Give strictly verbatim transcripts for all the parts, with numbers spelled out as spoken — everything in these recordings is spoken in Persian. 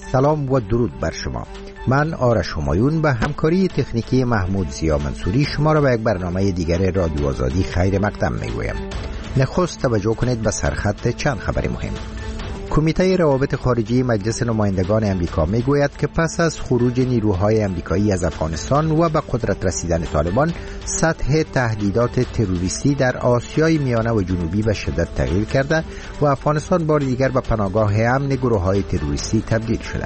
سلام و درود بر شما. من آرش همایون به همکاری تکنیکی محمود زیا منصوری شما را به یک برنامه دیگر رادیو آزادی خیر مقدم میگویم. نخست توجه کنید به سرخط چند خبر مهم. کمیته روابط خارجی مجلس نمایندگان امریکا میگوید که پس از خروج نیروهای امریکایی از افغانستان و به قدرت رسیدن طالبان، سطح تهدیدات تروریستی در آسیای میانه و جنوبی به شدت تغییر کرده و افغانستان بار دیگر به پناهگاه امن گروه‌های تروریستی تبدیل شده.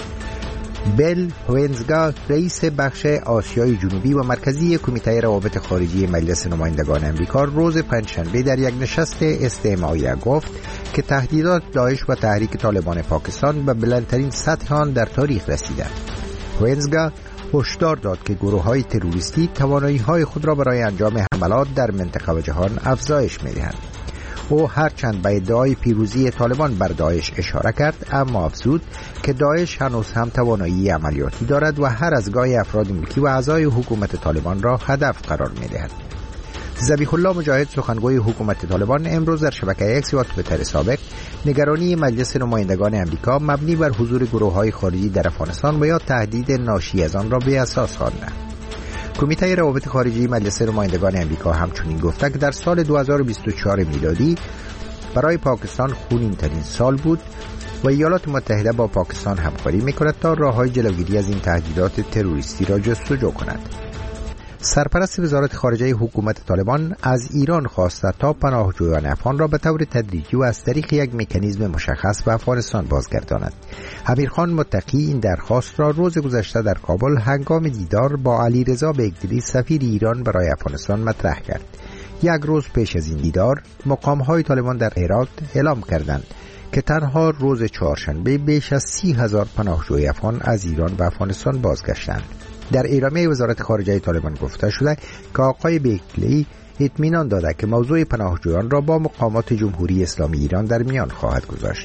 بیل هوینزگا، رئیس بخش آسیای جنوبی و مرکزی کمیته روابط خارجی مجلس نمایندگان امریکا، روز پنجشنبه در یک نشست استماعیه گفت که تهدیدات داعش و تحریک طالبان پاکستان به بلندترین سطح آن در تاریخ رسیده. هوینزگا هشدار داد که گروه‌های تروریستی توانایی‌های خود را برای انجام حملات در منطقه و جهان افزایش می‌دهند. او هرچند به ادعای پیروزی طالبان بر داعش اشاره کرد، اما افزود که داعش هنوز هم توانایی عملیاتی دارد و هر از گاهی افراد ملکی و اعضای حکومت طالبان را هدف قرار می‌دهد. ذبیح الله مجاهد، سخنگوی حکومت طالبان، امروز در شبکه ایکس و توییتر سابق نگرانی مجلس نمایندگان امریکا مبنی بر حضور گروه‌های خارجی در افغانستان و یا تهدید ناشی از آن را به اساس خوانده. کمیته روابط خارجی مجلس نمایندگان امریکا همچنین گفته که در سال دو هزار و بیست و چهار میلادی برای پاکستان خونین ترین سال بود و ایالات متحده با پاکستان همکاری میکند تا راه‌های جلوگیری از این تهدیدات تروریستی را جستجو کند. سرپرست وزارت خارجه حکومت طالبان از ایران خواسته تا پناهجویان افغان را به طور تدریجی و از طریق یک مکانیزم مشخص به افغانستان بازگرداند. امیرخان متقی این درخواست را روز گذشته در کابل هنگام دیدار با علیرضا بیگدری، سفیر ایران برای افغانستان، مطرح کرد. یک روز پیش از این دیدار، مقام‌های طالبان در هرات اعلام کردند که تنها روز چهارشنبه بیش از سی هزار پناهجوی افغان از ایران به افغانستان بازگشتند. در اعلامیه وزارت خارجه طالبان گفته شده که آقای بیگدری اطمینان داده که موضوع پناهجویان را با مقامات جمهوری اسلامی ایران در میان خواهد گذاشت.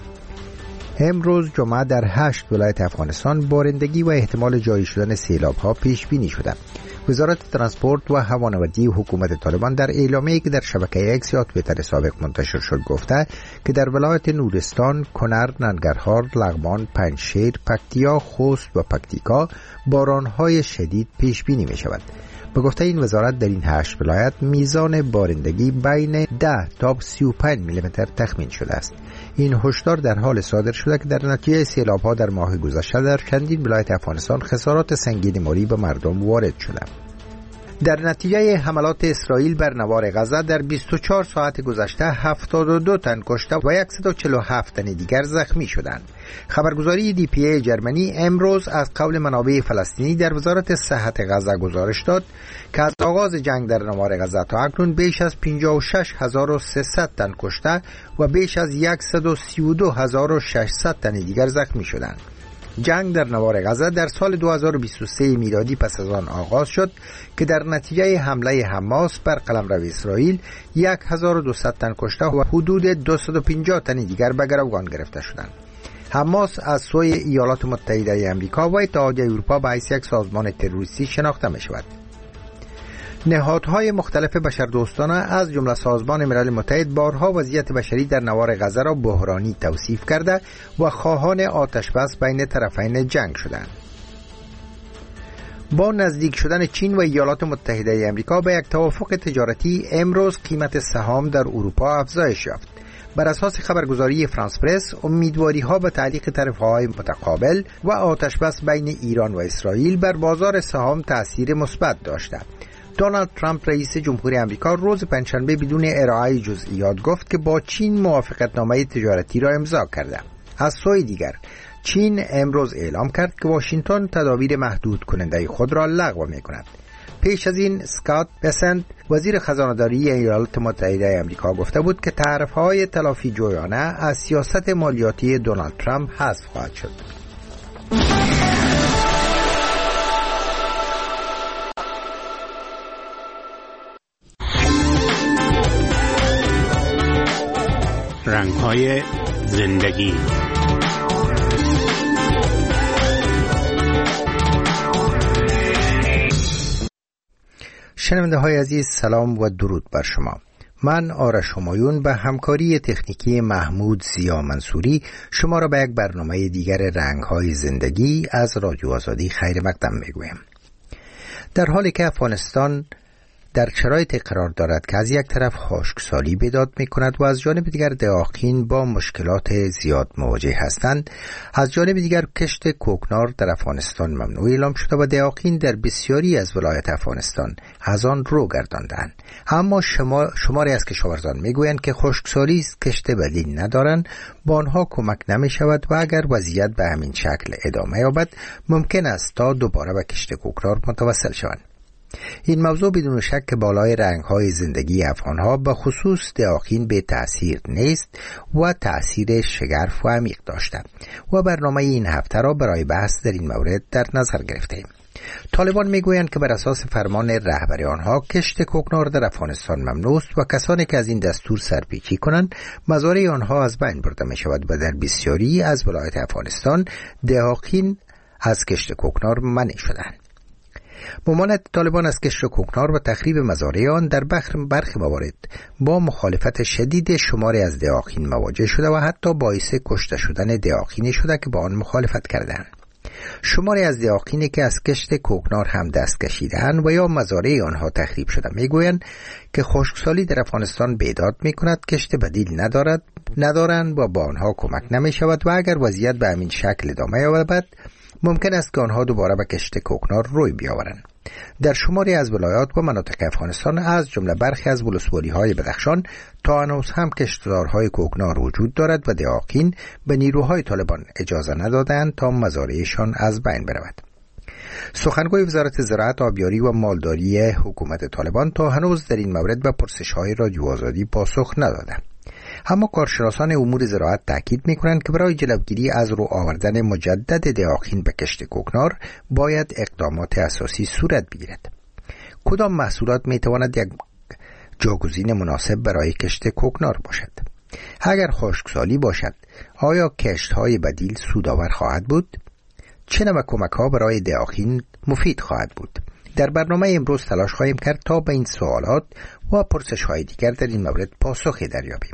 امروز جمعه در هشت ولایت افغانستان بارندگی و احتمال جاری شدن سیلاب‌ها پیش بینی شده. وزارت ترانسپورت و هوانوردی حکومت طالبان در اعلامیه‌ای که در شبکه ایکس یا توییتر سابق منتشر شد گفته که در ولایت نورستان، کنر، ننگرهار، لغمان، پنجشیر، پکتیا، خوست و پکتیکا باران‌های شدید پیش بینی می شود. به گفته این وزارت در این هشت ولایت میزان بارندگی بین ده تا سی و پنج میلیمتر تخمین شده است. این هشدار در حال صادر شده که در نتیجه سیلاب‌ها در ماه گذشته در چندین ولایت افغانستان خسارات سنگین مالی به مردم وارد شده. در نتیجه حملات اسرائیل بر نوار غزه در بیست و چهار ساعت گذشته هفتاد و دو تن کشته و صد و چهل و هفت تن دیگر زخمی شدند. خبرگزاری دی پی ای جرمنی امروز از قول منابع فلسطینی در وزارت صحت غزه گزارش داد که از آغاز جنگ در نوار غزه تا اکنون بیش از پنجاه و شش هزار و سیصد تن کشته و بیش از صد و سی و دو هزار و ششصد تن دیگر زخمی شدند. جنگ در نوار غزه در سال دو هزار و بیست و سه میلادی پس از آن آغاز شد که در نتیجه حمله حماس بر قلمرو اسرائیل هزار و دویست تن کشته و حدود دویست و پنجاه تن دیگر به گروگان گرفته شدند. حماس از سوی ایالات متحده آمریکا و اتحادیه اروپا به حیث یک سازمان تروریستی شناخته می شود. نهادهای مختلف بشردوستانه از جمله سازمان ملل متحد بارها وضعیت بشری در نوار غزه را بحرانی توصیف کرده و خواهان آتش بس بین طرفین جنگ شدند. با نزدیک شدن چین و ایالات متحده آمریکا به یک توافق تجارتی، امروز قیمت سهام در اروپا افزایش یافت. بر اساس خبرگزاری فرانس پرس، امیدواری‌ها به تعلیق طرف‌های متقابل و آتش بس بین ایران و اسرائیل بر بازار سهام تأثیر مثبت داشته. دونالد ترامپ رئیس جمهوری آمریکا روز پنجشنبه بدون ارائه جزئیات گفت که با چین موافقتنامه تجارتی را امضا کرده. از سوی دیگر چین امروز اعلام کرد که واشنگتن تدابیر محدود کننده خود را لغو می‌کند. پیش از این اسکات بسنت، وزیر خزانه‌داری ایالات متحده آمریکا، گفته بود که طرف‌های تلافی جویانه از سیاست مالیاتی دونالد ترامپ حذف خواهد شد. رنگ‌های زندگی. شنونده های عزیز، سلام و درود بر شما. من آرش همایون به همکاری تکنیکی محمود زیا منصوری شما را به یک برنامه دیگر رنگ‌های زندگی از رادیو آزادی خیر مقدم میگویم. در حالی که افغانستان در شرایطی قرار دارد که از یک طرف خشکسالی بیداد می کند و از جانب دیگر دهاقین با مشکلات زیاد مواجه هستند، از جانب دیگر کشت کوکنار در افغانستان ممنوع اعلام شده و دهاقین در بسیاری از ولایت افغانستان از آن رو گرداندند. اما شما شماری از کشاورزان می گویند که خشکسالی است، کشت بدیل ندارند، با آنها کمک نمی شود و اگر وضعیت به همین شکل ادامه یابد ممکن است تا دوباره به کشت کوکنار متوسل شوند. این موضوع بدون شک بالای رنگ‌های زندگی افغان‌ها به خصوص دهاقین به تأثیر نیست و تأثیر شگرف و عمیق داشته و برنامه این هفته را برای بحث در این مورد در نظر گرفتیم. طالبان میگویند که بر اساس فرمان رهبری آنها کشت کوکنار در افغانستان ممنوع است و کسانی که از این دستور سرپیچی کنند مزارع آنها از بین برده می شود و در بسیاری از ولایات افغانستان دهاقین از کشت کوکنار منع شدند. ممانعت طالبان از کشت کوکنار و تخریب مزارع آن در برخی موارد با مخالفت شدید شماری از دهاقین مواجه شده و حتی باعث کشته شدن دهاقینی شده که با آن مخالفت کردند. شماری از دهاقینی که از کشت کوکنار هم دست کشیدند و یا مزارع آنها تخریب شده میگویند که خشکسالی در افغانستان بیداد میکند، کشت بدیل ندارد ندارند و با آنها کمک نمی شود و اگر وضعیت به همین شکل ادامه یابد ممکن است که آنها دوباره به کشت کوکنار روی بیاورند. در شماری از ولایات و مناطق افغانستان از جمله برخی از ولسوالی‌های بدخشان تا هنوز هم کشتزارهای کوکنار وجود دارد و دهاقین به نیروهای طالبان اجازه ندادند تا مزارعشان از بین برود. سخنگوی وزارت زراعت، آبیاری و مالداری حکومت طالبان تا هنوز در این مورد به پرسش‌های رادیو آزادی پاسخ نداده. اما کارشناسان امور زراعت تاکید می‌کنند که برای جلوگیری از رو آوردن مجدد دهاقین به کشت کوکنار باید اقدامات اساسی صورت بگیرد. کدام محصولات می‌تواند یک جاگزین مناسب برای کشت کوکنار باشد؟ اگر خشکسالی باشد، آیا کشت‌های بدیل سودآور خواهد بود؟ چه نوع کمک‌ها برای دهاقین مفید خواهد بود؟ در برنامه امروز تلاش خواهیم کرد تا به این سوالات و پرسش‌های دیگر در این مورد پاسخی دریابیم.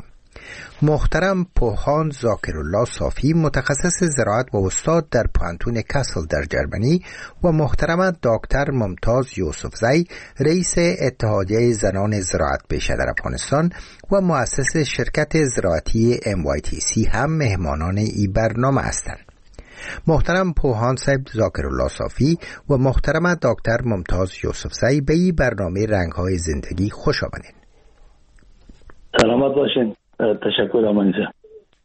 محترم پوهان ذاکرالله صافی، متخصص زراعت و استاد در پانتون کاسل در جرمنی، و محترم دکتر ممتاز یوسفزی، رئیس اتحادیه زنان زراعت پیشه در افغانستان و مؤسس شرکت زراعتی ام وای تی سی هم مهمانان این برنامه هستند. محترم پوهان صاحب ذاکرالله صافی و محترم دکتر ممتاز یوسفزی به این برنامه رنگ‌های زندگی خوش آمدید. سلامت باشین. تشکر امانی جان.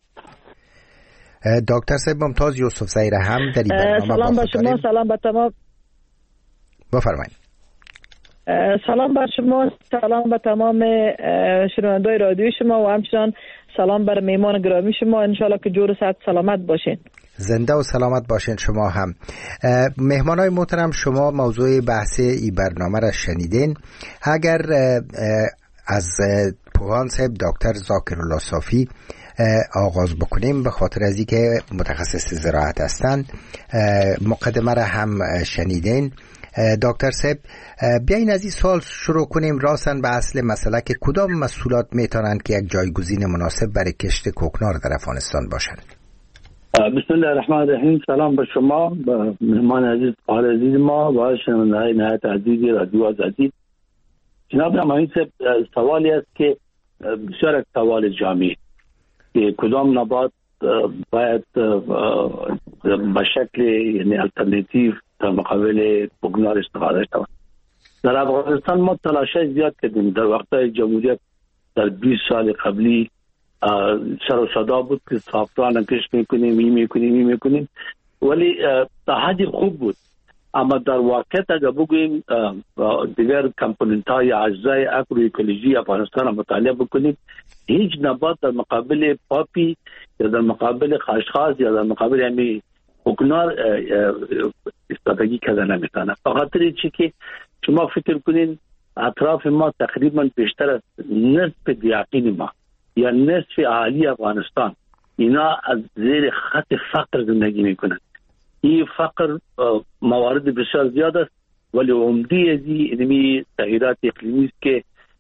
دکتر صاحب ممتاز یوسفزی را هم در این برنامه سلام با شما، سلام به تمام. بفرمایید. سلام بر شما، سلام به تمام شنوندگان رادیو شما و همچنان سلام بر میهمان گرامی شما. انشالله که جور و صحت سلامت باشین. زنده و سلامت باشین شما هم. مهمانای محترم، شما موضوع بحث این برنامه را شنیدین. اگر از پوهان صاحب دکتر ذاکرالله صافی آغاز بکنیم، به خاطر از اینکه متخصص زراعت هستند، مقدمه را هم شنیدین. دکتر صاحب بیاین از این سوال شروع کنیم، راسن به اصل مسئله که کدام محصولات میتونند که یک جایگزین مناسب برای کشت کوکنار در افغانستان باشند؟ بسم الله الرحمن الرحیم. سلام به شما، به مهمان عزیز آقای عزیز ما و شنونده‌های نهایت عزیز رادیو آزادی. جناب نماینده صاحب، سوالی است که بسیار سوال جامعی که کدام نبات باید به شکل یعنی الटरनेटिव در مقابل کوکنار استفاده شود. در افغانستان ما تلاشای زیاد کردیم. در وقتای جمهوریت در بیست سال قبلی سر و صدا بود که سافتران کش میکنیم این میکنیم این میکنیم، ولی تا حدی خوب بود. اما در واقعیت اگر بگوییم دیگر کمپوننت های اجزای اگرو اکولوژی افغانستان مطالعه بکنیم، هیچ نبات در مقابل پاپی یا در مقابل خاشخاص یا در مقابل همی کوکنار استفاده کرده نمیتونه. فقط چی که شما فکر کنین اطراف ما تقریبا بیشتر از نصف دیاقین ما یا نصف اهالی افغانستان اینا از زیر خط فقر زندگی میکنند. این فقر موارد بسیار زیاد است، ولی عمده از این تغییرات اقلیمی است که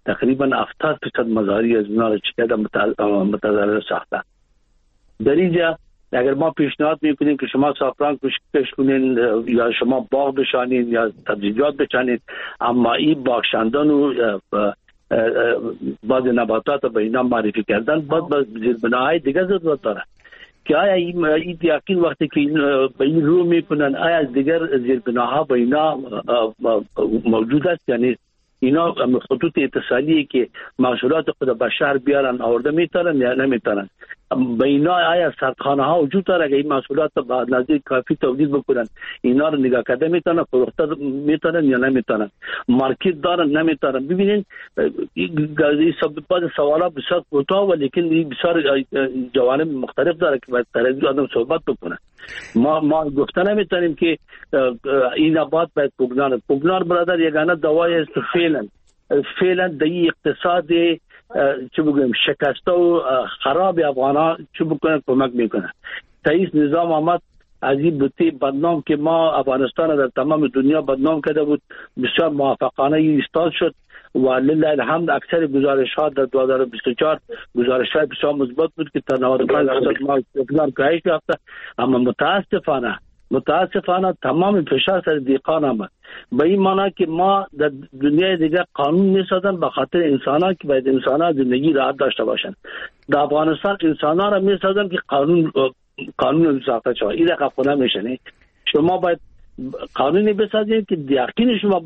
تقریبا هفتاد درصد مزاری از اونا را چکه متضرر ساخته. در اینجا اگر ما پیشنهاد میکنیم که شما سافران کش کنین یا شما باغ بشانین یا سبزیجات بچنین، اما این باغشندان و بعض نباتات به اینا معرفی کردن باید به زیربناهای دیگه ضرورت داره که آیا این یقین وقتی که به این رو میکنن آیا از دیگر زیربناها به اینا موجود است، یعنی اینا خطوط اتصالی که محصولات خود به شهر بیارن آورده میتونن یا نمیتونن، به اینا آیا سردخانه ها وجود داره که این محصولات به نزدیک کافی تولید بکنن، اینا رو نگاه کرده میتونن فروخته میتونن یا نمیتونن، مارکت دارن نمیتونن. ببینین این سب سوالات بسیار کوتاه ولیکن بسیار جوانب مختلف داره که باید طرفی آدم صحبت بکنه. ما ما گفته نمیتونیم که این نبات باید پوگنار پوگنار برادر یگانه دوای است فعلا فعلا در اقتصاد چه بگویم شکسته و خراب افغان‌ها چه بکنه کمک میکنه. رئیس نظام آمد از این بوتی بدنام که ما افغانستان در تمام دنیا بدنام کرده بود بسیار موافقانه ایستاد شد و لله الحمد اکثر گزارش ها در دو هزار و بیست و چهار گزارش های بسیار مثبت بود که تا نود و پنج درصد ما اقدام کاهش یافته. اما متاسفانه متاسفانه تمام فشار سر دیقان آمد به این معنی که ما در دنیای دیگه قانون میسازن به خاطر انسان ها که باید انسان ها زندگی راحت داشته باشن. در افغانستان انسان ها را میسازن که قانون قانون ساخته شود. این رقم خونه میشنه شما باید قانونی بسازید که یقین شما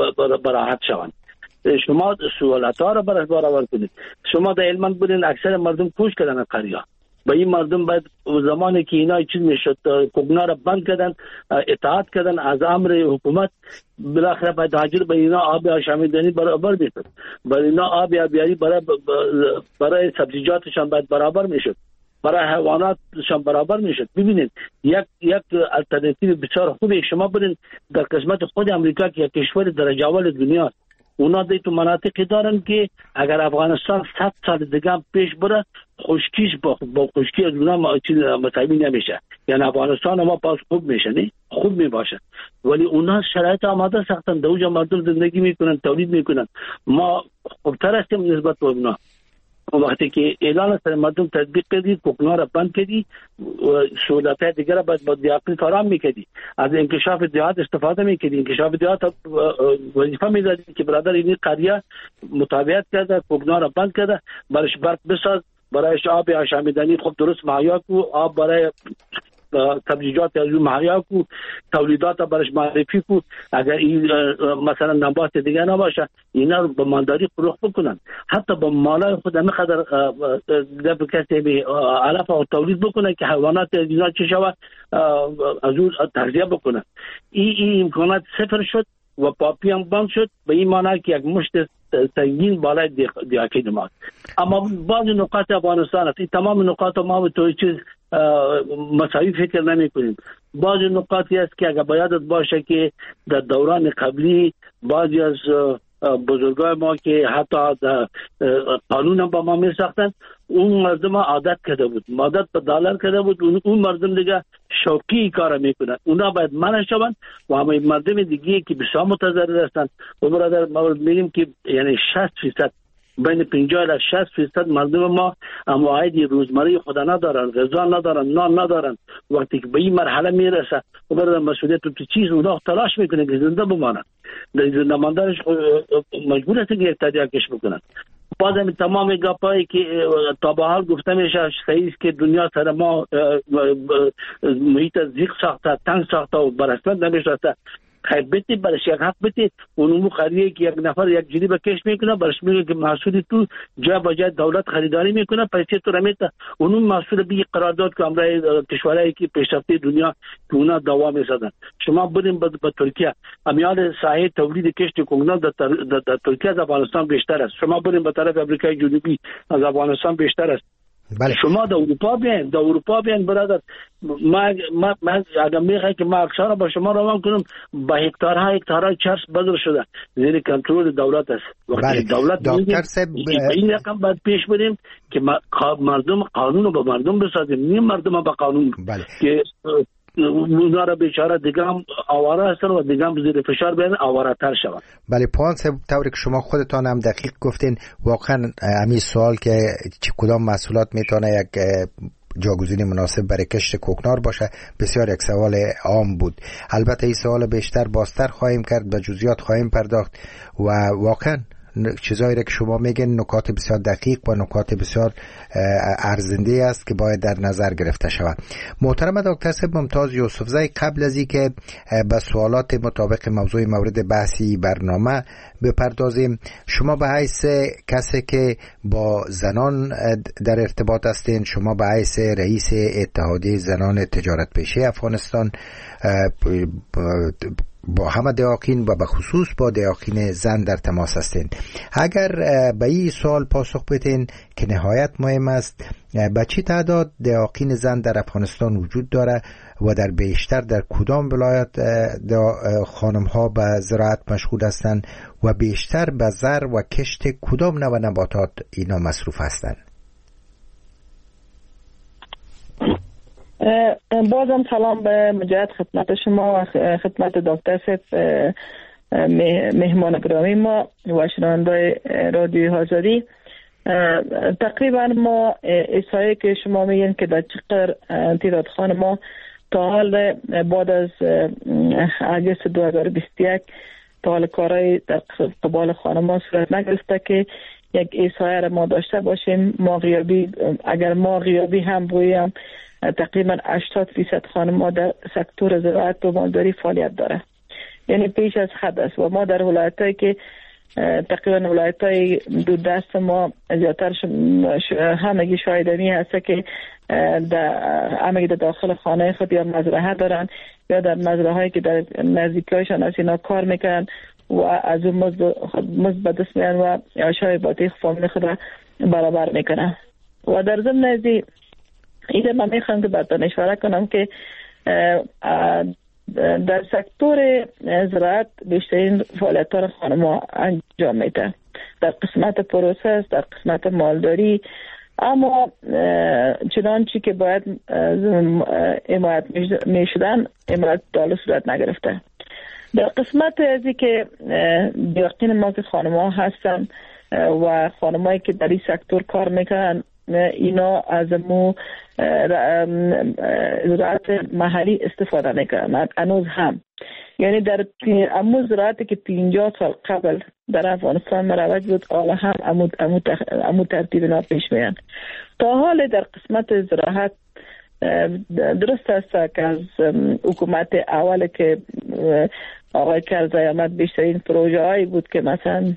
براحت شوند. شما سوالات ها را برش برآور کنید. شما در علمان بودین اکثر مردم کوش کردن قریا به این مردم باید زمانی که اینا چیز میشد کوگنا را بند کردن اطاعت کردن از امر حکومت، بالاخره باید حاجر به اینا آب آشامیدنی برابر میشد، برای اینا آب آبیاری برای برای سبزیجاتشان باید برابر میشد، برای حیواناتشان برابر میشد. ببینید یک یک الټرناتیو بسیار خوبه. شما برین در قسمت خود امریکا که یک کشور درجه اول دنیا، اونا دی تو مناطقی دارن که اگر افغانستان صد سال دیگه پیش بره خشکیش با, با خشکی از اونا مساوی نمیشه، یعنی افغانستان ما پاس خوب میشه نه خوب میباشه، ولی اونا شرایط آماده ساختن دوجا مردم زندگی میکنن تولید میکنن. ما خوبتر هستیم نسبت به اونا. وقتی که اعلان سر مردم تطبیق کردی کوکنها را بند کردی و سهولت های دیگر را باید با دیاقی فراهم میکردی، از انکشاف دیهات استفاده میکردی، انکشاف دیهات وظیفه میدادی که برادر این قریه مطابقت کرده کوکنها را بند کرده برش برق بساز، برایش آب آشامیدنی خوب درست مهیا کو، آب برای سبزیجات از اون مهیا کو، تولیدات برش معرفی کو. اگر این مثلا نبات دیگه نباشه اینا رو به مالداری فروخت بکنن، حتی با مالای خود هم قدر دب کسی به علف و تولید بکنن که حیوانات اینا چه شوه از اون تغذیه بکنن. این این امکانات صفر شد و پاپی هم بند شد به این معنی که یک مشت سنگین بالای دیاکی نماد. اما بعض نقاط افغانستان است، این تمام نقاط ما به توی چیز مساوی فکر نمی کنیم. بعض نقاطی است که اگر بایدت باشه که در دوران قبلی بعضی از بزرگای ما که حتی قانون هم با ما می ساختن، اون مردم عادت کرده بود، عادت به دلار کرده بود، اون مردم دیگه شوقی کار میکنن، اونا باید منع شوند و همه مردم دیگه که بسیار متضرر هستند. و برادر ما میگیم که یعنی شصت فیصد بین پنجاه تا شصت فیصد مردم ما عواید روزمره خود ندارن، غذا ندارن، نان ندارن. وقتی که به این مرحله میرسه و برادر مسئولیت تو چیز اونا تلاش میکنه که زنده بمانن، در زنده ماندنش مجبور هستن که یک تدیاکش بکنن. بازم تمام گپایی که تا به حال گفته میشه صحیح است که دنیا سر ما محیط زیق ساخته، تنگ ساخته و برسند نمیشته. خیر بیتی برش یک حق بیتی اونمو خریه که یک نفر یک جنی بکش میکنه، برش میگه که محصولی تو جا با جا دولت خریداری میکنه، پیسه تو رمیته اونم محصول بی قرارداد که امرای کشورهایی که پیشرفته دنیا که اونا دوا میسازن. شما بریم به ترکیه، امیال ساحه تولید کشت کوگنا در ترکیه از افغانستان بیشتر است. شما بریم به طرف امریکای جنوبی از افغانستان بیشتر است. بله. شما در اروپا بیاین، در اروپا بیاین برادر. ما ما ما اگر میخوای که ما اکثر با شما روان کنم با هکتارها هکتارها چرس بدر شده زیر کنترل دولت است. بله. دولت دکتر صاحب این رقم باید پیش بریم که مردم قانون رو به مردم بسازیم، نیم مردم به قانون. بله. که اونا را بیچاره دیگه هم آواره هستن و دیگه هم زیر فشار بیان آواره تر شوند. بله پوان صاحب، طوری که شما خودتان هم دقیق گفتین، واقعا همین سوال که کدام محصولات میتونه یک جاگزین مناسب برای کشت کوکنار باشه بسیار یک سوال عام بود. البته این سوال بیشتر بازتر خواهیم کرد، به جزئیات خواهیم پرداخت و واقعا چیزایی را که شما میگین نکات بسیار دقیق و نکات بسیار ارزنده است که باید در نظر گرفته شود. محترم دکتر صاحب ممتاز یوسفزی، قبل از اینکه به سوالات مطابق موضوع مورد بحثی برنامه بپردازیم، شما به حیث کسی که با زنان در ارتباط هستین، شما به حیث رئیس اتحادیه زنان تجارت پیشه افغانستان با همه دیاقین و به خصوص با دیاقین زن در تماس هستین، اگر به این سوال پاسخ بدین که نهایت مهم است، به چی تعداد دیاقین زن در افغانستان وجود داره و در بیشتر در کدام ولایت خانم ها به زراعت مشغول هستند و بیشتر به زر و کشت کدام نوع نباتات اینا مصروف هستند؟ بازم سلام به مجدد خدمت شما و خدمت دکتر صاحب مهمان گرامی ما و شنونده‌های رادیو آزادی. تقریبا ما احصایه که شما میگین که در چقدر تعداد خانم‌ها تا حال بعد از اگست دو هزار و بیست و یک تا حال کارهای در قبال خانم‌ها صورت نگرفته که یک احصایه را ما داشته باشیم. ما غیابی اگر ما غیابی هم بگویم تقریبا هشتاد درصد خانم‌ها در سکتور زراعت و مالداری فعالیت داره، یعنی پیش از حد است. و ما در ولایتایی که تقریبا ولایتای دو دست ما زیادتر همگی شاهدنی هست که در همگی در داخل خانه خود یا مزرعه دارن یا در مزرعه هایی که در نزدیکایشان از اینا کار میکنن و از اون مزد به دست میان و عشای باطی فامیل خود را برابر میکنن. و در ضمن ازی ایده من میخوام که براتون اشاره کنم که در سکتور زراعت بیشترین فعالیت ها خانم ها انجام میده، در قسمت پروسس، در قسمت مالداری، اما چنانچه که باید حمایت میشدن حمایت دال صورت نگرفته. در قسمت ازی که دیاقین ما که خانم ها هستن و خانم هایی که در این سکتور کار میکنن، اینا از مو زراعت محلی استفاده میکنن هنوز هم، یعنی در امو زراعتی که پنجاه سال قبل در افغانستان مروج بود حالا هم امو, امو, امو ترتیب اینا پیش میان. تا حال در قسمت زراعت درست است که از حکومت اول که آقای کرزی آمد بیشترین پروژه هایی بود که مثلا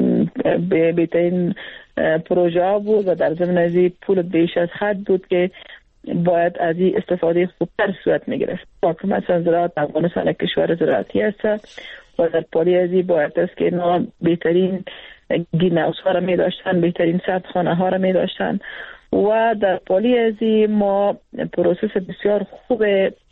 بهترین پروژه ها بود و در ضمن از این پول بیش از حد بود که باید از این استفاده خوبتر صورت میگرفت. که مثلا زراعت افغانستان کشور زراعتی است و در پالی از این باید است که اینا بهترین گرین‌هاوس ها را می داشتن، بهترین سردخانه ها را می داشتن و در پالی ازی ما پروسس بسیار خوب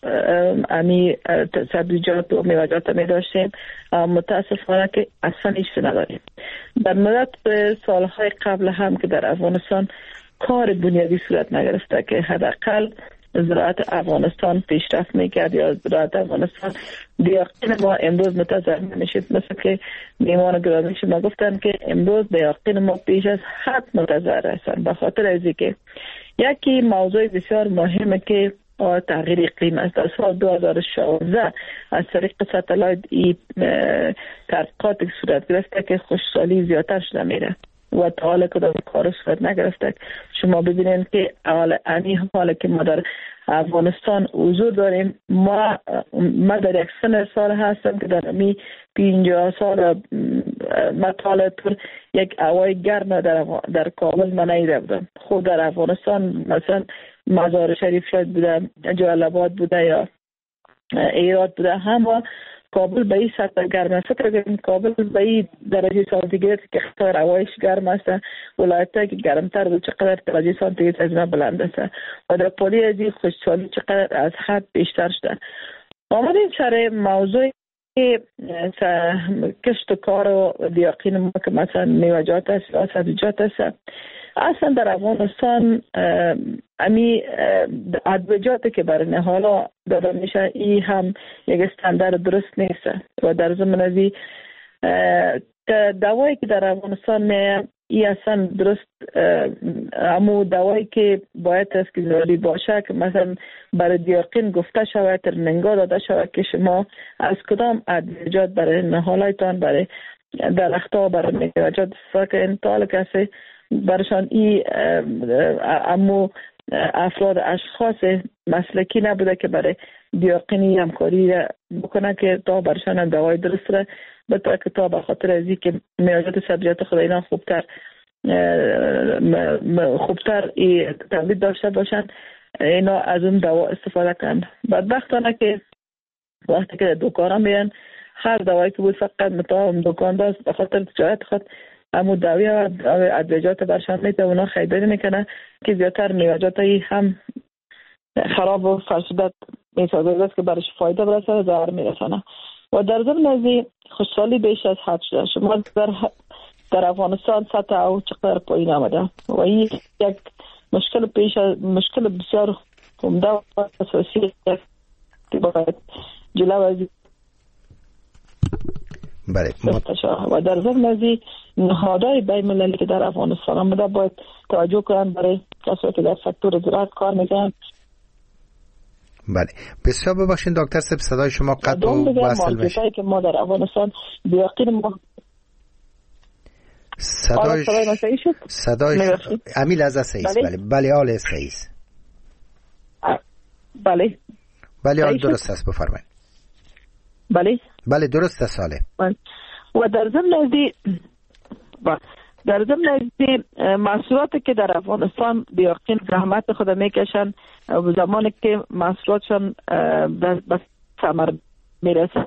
امی سبزیجات و میوه‌جات می داشتیم، متاسفانه که اصلا هیچ نداریم. در مدت سالهای قبل هم که در افغانستان کار بنیادی صورت نگرفته که حداقل زراعت افغانستان پیشرفت میکرد یا زراعت افغانستان دیاقین ما امروز متضرر میشید. مثل که میمان گرامی شما گفتن که امروز دیاقین ما پیش از حد متضرر هستند، به خاطر از اینکه یکی موضوع بسیار مهمه که تغییر اقلیم است. در سال دو هزار و شانزده از طریق ستلایت ای تحقیقات صورت گرفته که خشکسالی زیادتر شده میره و تا حال کدام کار صورت نگرفته. شما ببینید که حال انی حالا که ما در افغانستان حضور داریم، ما ما در یک سن سال هستم که در امی پینجاه سال مطالعه پر یک هوای گرم در در کابل من نیده بودم. خود در افغانستان مثلا مزار شریف شاید بوده، جلال آباد بوده یا ایراد بوده، همه کابل به این سطح گرم است. فکر کنم کابل به این درجه سانتیگراد که خطر هوایش گرم است، ولایت‌ها که گرمتر بود چقدر درجه سانتیگراد از ما بلند است و در پالی از این خشکسالی چقدر از حد بیشتر شده. آمدیم سر موضوع کشت و کار و دیاقین ما که مثلا میوه‌جات است یا سبزیجات است. اصلا در افغانستان امی ادویجاتی که برای نهالا داده میشه این هم یک استاندارد درست نیست و در ضمن ازی دوایی که در افغانستان می این اصلا درست امو دوایی که باید تسکیزاری باشه که مثلا برای دیاقین گفته شود ترننگا داده شود که شما از کدام ادویجات برای نهالایتان برای درختها برای میوه‌جات استفاده کنید تا کسی برشان این امو افراد اشخاص مسلکی نبوده که برای دیاقینی همکاری بکنه که تا برشان هم دوای درست را بطور که تا بخاطر ازی که میوه‌جات سبزیجات خود اینا خوبتر خوبتر تولید داشته باشن اینا از اون دوا استفاده کنن. بدبختانه که وقتی که دکانا میان هر دوایی که بود فقط متاهم دکانداز بخاطر تجارت خود امو داوی و ادویجات برشان میده اونا خیلی میکنه که زیادتر میوه‌جات هم خراب و فرسودت میسازه است که برش فایده برسه و ضرر میرسانه. و در ضمن ازی خوشحالی بیش از حد شده. شما در در افغانستان سطح او چقدر پایین آمده و این یک مشکل پیش مشکل بسیار عمده و اساسی که باید جلو ازی بله و در ضمن ازی نهادهای بین المللی که در افغانستان آمده باید توجه کنند برای کسایی که در سکتور زراعت کار میکنند. بله بسیار ببخشید دکتر صاحب صدای شما قطع و وصل میشه که ما در افغانستان بیاقین ما صدای صدای امیل از سعیس بله بله آل سعیس بله بله آل درست است بفرمایید. بله بله درست است ساله. و در ضمن ازی در ضمن ازی محصولاتی که در افغانستان بیاقین زحمت خود میکشن و زمانی که محصولاتشان به ثمر میرسه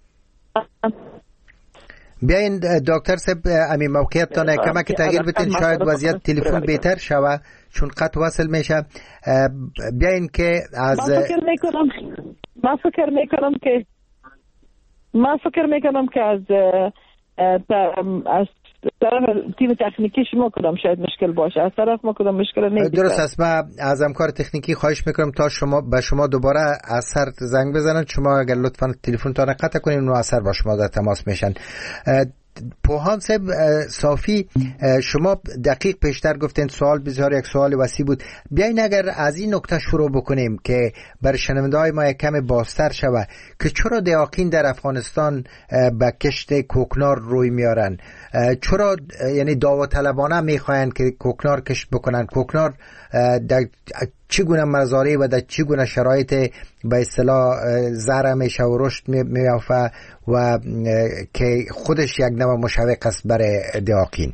بیاین دکتر صاحب امی موقعیت تانه کمک تغییر بتین شاید وضعیت تلفن بهتر شوه چون قطع وصل میشه. بیاین که از من فکر میکنم من فکر میکنم که من فکر میکنم که از از طرف تیم تکنیکی شما کدام شاید مشکل باشه از طرف ما کدام مشکل نیست. درست است. من از همکار تکنیکی خواهش میکنم تا شما به شما دوباره اثر زنگ بزنن. شما اگر لطفا تلفنتون قطع کنین و اثر با شما در تماس میشن. پوهان صاحب صافی شما دقیق پیشتر گفتین سوال بسیار یک سوال وسیع بود. بیاین اگر از این نکته شروع بکنیم که بر شنونده‌های ما یک کم بازتر شود که چرا دیاقین در افغانستان به کشت کوکنار روی میارن، چرا یعنی داوطلبانه میخواین که کوکنار کشت بکنن، کوکنار در چگونه مزارع و در چگونه شرایط به اصطلاح زرع میشه و رشد میافته و که خودش یک نوع مشوق است برای دیاقین.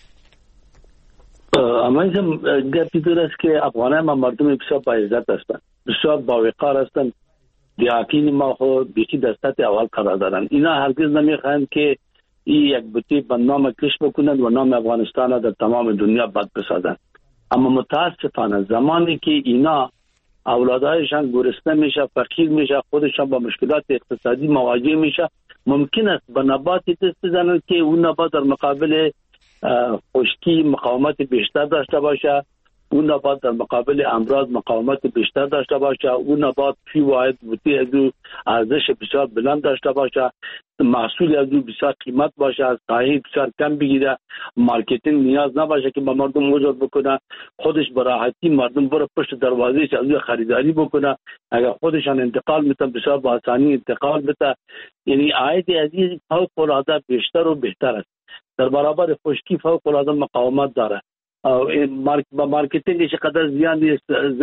اما این گپی دور است که افغانان ما مردم بسیار با عزت هستند، بسیار با وقار هستند. دیاقین ما خود بیشی دستت اول قرار دارند. اینا هرگز نمیخواهند که این یک بوتی به نام کش بکنند و نام افغانستان در تمام دنیا بد بسازند. اما متاسفانه زمانی که اینا اولادایشان گرسنه میشه، فقیر میشه، خودشان با مشکلات اقتصادی مواجه میشه، ممکن است به نباتی دست بزنند که اون نبات در مقابل خشکی مقاومت بیشتر داشته باشه، اون نبات در مقابل امراض مقاومت بیشتر داشته باشه، اون نبات فی واحد بوتی از او ارزش بسیار بلند داشته باشه، محصول از او بسیار قیمت باشه، از قایق بسیار کم بگیره، مارکتینگ نیاز نباشه که با مردم وجود بکنه، خودش براحتی مردم برای پشت دروازهش از او خریداری بکنه، اگر خودشان انتقال میتن بسیار با آسانی انتقال بده. یعنی عاید از این فوق العاده بیشتر و بهتر است. در برابر خشکی فوق العاده مقاومت داره. با مارکتینگش قدر زیان نیست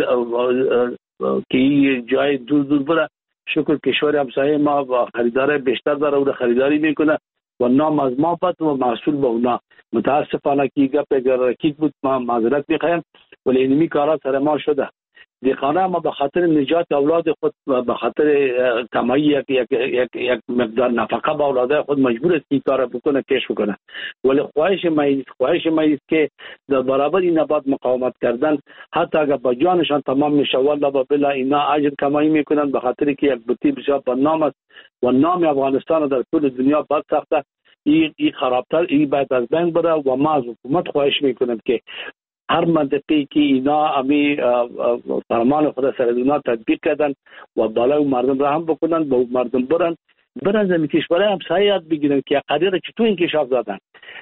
که این جای دور دور بره. شکر کشور همسایه ما با خریدار بیشتر داره و خریداری میکنه و نام از ما بد و محصول به اونا. متاسفانه که گپ اگر رکیک بود ما معذرت میخوایم ولی اینمی کارا سر ما شده. دیخانه ما به خاطر نجات اولاد خود و به خاطر کمایی یک, یک, یک, یک مقدار نفقه به اولاد خود مجبور است که کار بکنه کش بکنه. ولی خواهش ما است خواهش ما است که در برابر این نبات مقاومت کردن حتی اگر با جانشان تمام میشه والله با بلا اینا اجر کمایی میکنن به خاطر که یک بوتی بسیار با نام است و نام افغانستان در کل دنیا بد ساخته. این این خرابتر این باید از بین بره و ما از حکومت خواهش میکنم که هر منطقی که اینا امی فرمان خدا سر اونا تطبیق کردن و بالای مردم را هم بکنن با مردم برن برن زمین کشورهای همسایه یاد بگیرن که قدیر چطور انکشاف دادن.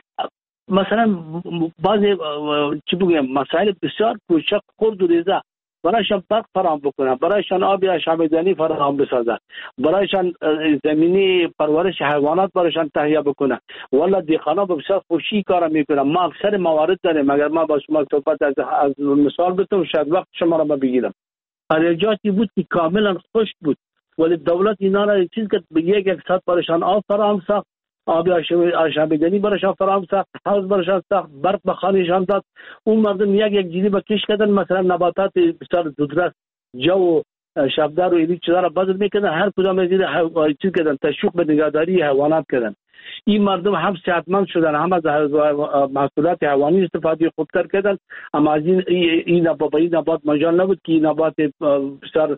مثلا بعضی چی بگم مسائل بسیار کوچک خرد و ریزه برایشان برق فراهم بکنن، برایشان آب آشامیدنی فراهم بسازن، برایشان زمینی پرورش حیوانات برایشان تهیه بکنن. والا دیخانا بسیار خوشی کار میکنن. ما اکثر موارد داریم، مگر ما با شما صحبت از, از مثال بتونم شاید وقت شما را بگیرم. خریجاتی بود که کاملا خوش بود ولی دولت اینا را چیز که به یک یک ساعت برایشان آب فراهم ساخت، آب آشامیدنی برایشان فراهم ساخت، حوض برایشان ساخت، برق به خانهشان داد. اون مردم یک یک جیلی بکش کردن، مثلا نباتات بسیار زودرس جو شبدار و اینی چیزا را بذر میکردن، هر کدام از این چیز کردن، تشویق به نگهداری حیوانات کردن. این مردم هم صحتمند شدن، هم از محصولات حیوانی استفاده خوبتر کردن. اما از این این نبات این نبات مجال نبود که این نبات بسیار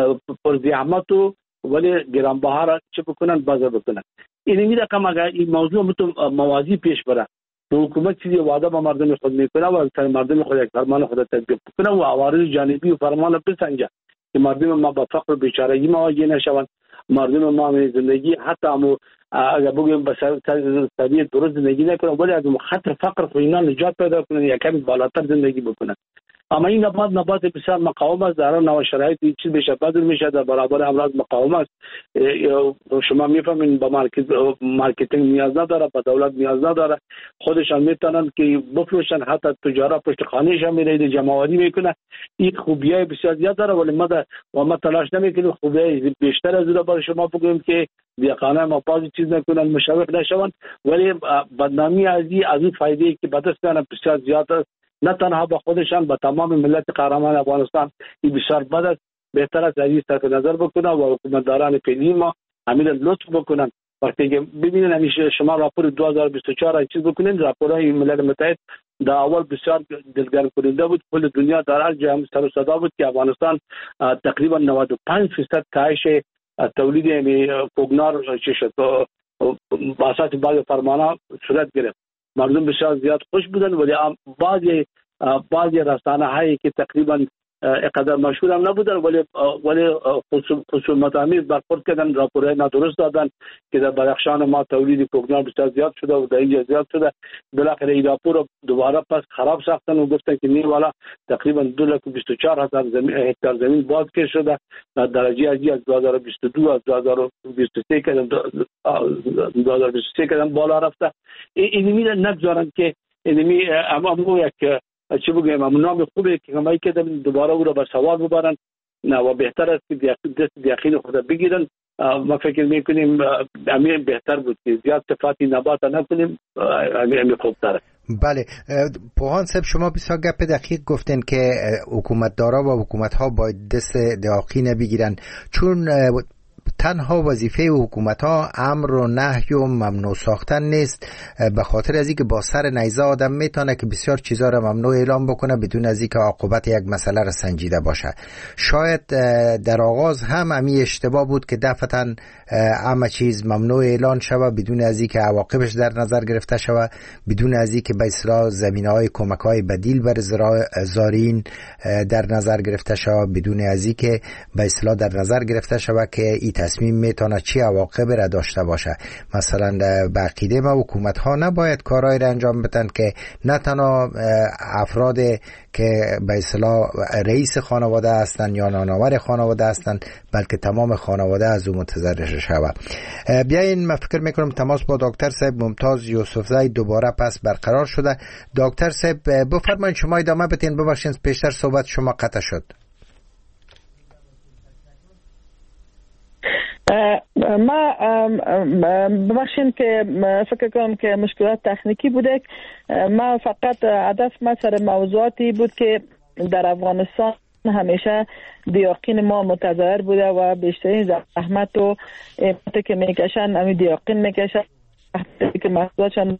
پرزحمت و ولی گرانبها را چه بکنن بازار بکنن. این می رقم اگر این موضوع متو موازی پیش بره، حکومت چیزی وعده با مردم خود میکنه و سر مردم خود یک فرمان خود تطبیق کنه و عوارض جانبی و فرمان بسنجه که مردم ما با فقر و بیچارگی مواجه نشوند. مردم ما زندگی حتی امو اگر بگیم به طبیعت درست زندگی نکنن ولی از خطر فقر خو اینا نجات پیدا کنن، یکم بالاتر زندگی بکنن. اما این نبات نبات بسیار مقاوم است، در نوع شرایط این چیز بشه بدل میشه، در برابر امراض مقاوم است. شما میفهمین با مارکت مارکتینگ نیاز نداره، با دولت نیاز نداره، خودشان میتونن که بفروشن، حتی تجارت پشت خانهشان میره جمع‌آوری میکنه. این خوبیای بسیار زیاد داره ولی ما در و ما تلاش نمیکنیم خوبیای بیشتر از اون برای شما بگیم که دیقانه ما بازی چیز نکنن، مشوق نشون. ولی بدنامی از این از این فایده که به دست میارن بسیار زیاد است، نه تنها با خودشان با تمام ملت قهرمان افغانستان. این بسیار بد است. بهتر است از این طرف نظر بکنن و حکومتداران فعلی ما همین لطف بکنن. وقتی که ببینن همیشه شما راپور دو هزار و بیست و چهار چیز بکنین، راپورهای ملل متحد در اول بسیار دلگرم کننده بود. کل دنیا در هر جای سر و صدا بود که افغانستان تقریبا نود و پنج درصد کاهش تولید کوگنار چه شد با اساس بعض فرمانها صورت گرفت. مردم بسیار زیاد خوش بودن ولی بعضی بعضی رسانه هایی که تقریبا اقدر مشهور هم نبودن ولی ولی خصومت آمیز برخورد کردن، راپورهای نادرست دادن که در بدخشان ما تولید کوگنار بسیار زیاد شده و در اینجا زیاد شده. بالاخره این راپور دوباره پس خراب ساختن و گفتن که نه والا تقریبا دو لک و بیست و چهار هزار هکتار زمین بازکش شده در درجه از دو هزار و بیست و دو از دو هزار و بیست و سه کردن دو هزار و بیست و سه کردن بالا رفته. اینمی نگذارن که اینمی اما یک چه بگم اما نام خوبه که کمایی کردن دوباره او را به سوال ببرن. نه و بهتر است که دست یقین خود بگیرن. ما فکر میکنیم امیر بهتر بود که زیاد صفاتی نبات نکنیم، امیر خوبتره. بله پوهان صاحب شما بسیار گپ دقیق گفتن که حکومتدارا و حکومت‌ها باید دست دقیقی نبگیرن، چون تنها وظیفه حکومت ها امر و نهی و ممنوع ساختن نیست، به خاطر از اینکه با سر نیزه آدم میتونه که بسیار چیزا را ممنوع اعلام بکنه بدون از اینکه عاقبت یک مسئله را سنجیده باشه. شاید در آغاز هم امی اشتباه بود که دفعتاً همه چیز ممنوع اعلان شود بدون از اینکه عواقبش در نظر گرفته شود، بدون از اینکه به اصطلاح زمینه‌های کمک‌های بدیل بر زارعین در نظر گرفته شود، بدون از اینکه به اصطلاح در نظر گرفته شود که این تصمیم میتونه چی عواقبی را داشته باشه. مثلا به عقیده ما حکومت ها نباید کارهایی را انجام بدن که نه تنها افراد که به اصطلاح رئیس خانواده هستند یا نانآور خانواده هستند بلکه تمام خانواده از اون متضرر شود. بیاین من فکر میکنم تماس با دکتر صاحب ممتاز یوسفزی دوباره پس برقرار شده. دکتر صاحب بفرمایید شما ادامه بدین. ببخشید پیشتر صحبت شما قطع شد. ما ببخشید که فکر کنم که مشکلات تکنیکی بوده. ما فقط هدف ما سر موضوعاتی بود که در افغانستان همیشه دیاقین ما متضرر بوده و بیشترین زحمت و امتی که میکشن همین دیاقین میکشن که محصولاتشان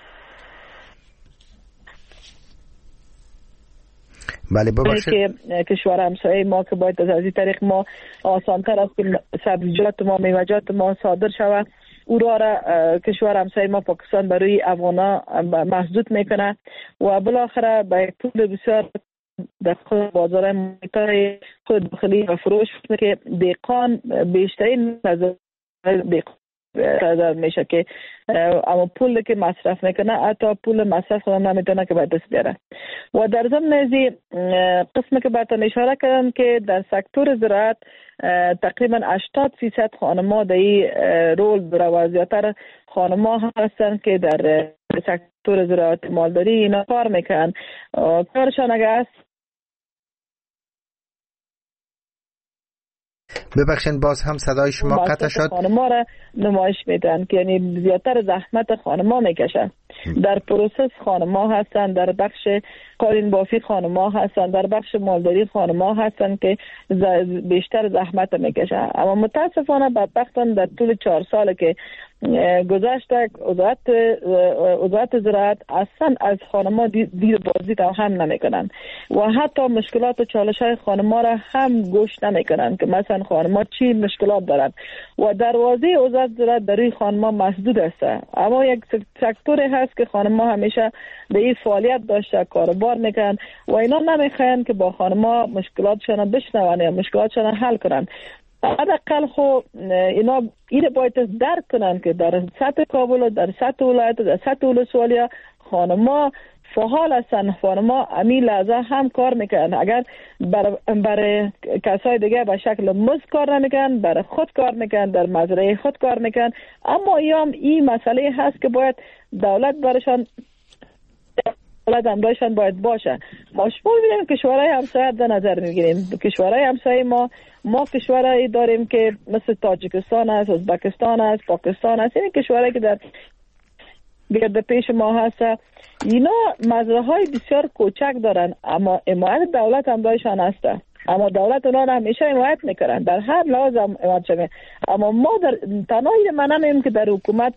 بله ببخشید که کشور همسایه ما که باید از این طریق ما آسانتر است که سبزیجات ما میوه‌جات ما صادر شود او را کشور همسایه ما پاکستان برای افغانا محدود میکنه و بالاخره به پول بسیار در خود بازار محیطای خود داخلی و فروش که دهقان بیشترین نظر میشه که اما پول که مصرف میکنه حتی پول مصرف خود نمیتونه که به دست بیاره. و در ضمن ازی قسم که بهتون اشاره کردم که در سکتور زراعت تقریبا هشتاد فیصد خانما در این رول و زیادتر خانما هستن که در سکتور زراعت مالداری اینا کار میکنن. کارشان اگه است ببخشید باز هم صدای شما قطع شد. خانما را نمایش میدن که یعنی زیادتر زحمت خانما میکشن. در پروسس خانما هستن، در بخش قالین بافی خانما هستن، در بخش مالداری خانما هستن که بیشتر زحمت میکشن. اما متاسفانه بدبختانه در طول چهار سال که گذشته وزارت وزارت زراعت اصلا از خانما دید بازدید هم نمیکنن و حتی مشکلات و چالش های خانما را هم گوش نمیکنن که مثلا خانما چی مشکلات دارن و دروازه وزارت زراعت در این خانما مسدود است. اما یک سکتوری هست که خانما همیشه به این فعالیت داشته کاروبار میکنن و اینا نمیخواین که با خانما مشکلاتشان بشنون یا مشکلاتشان حل کنن. حداقل خو اینا ایره باید درک کنن که در سطح کابل و در سطح ولایت و در سطح ولسوالی خانما فعال هستن. خانما امی لحظه هم کار میکنن. اگر برای بر کسای دیگه به شکل مزد کار نمیکنن، برای خود کار میکنن، در مزرعه خود کار میکنن. اما ایام این مسئله هست که باید دولت برشان دولت امرایشان باید باشه. ما شما ببینیم کشورهای همسایه در نظر میگیریم. کشورهای همسایه ما ما کشورهایی داریم که مثل تاجیکستان است، ازبکستان است، پاکستان است. این کشورهایی که در گرد پیش ما هست اینا مزرعه های بسیار کوچک دارن اما حمایت دولت امرایشان هست. اما دولت اونا را همیشه حمایت میکنن در هر لحاظ حمایت شده. اما ما در تنهایی من نمیم که در حکومت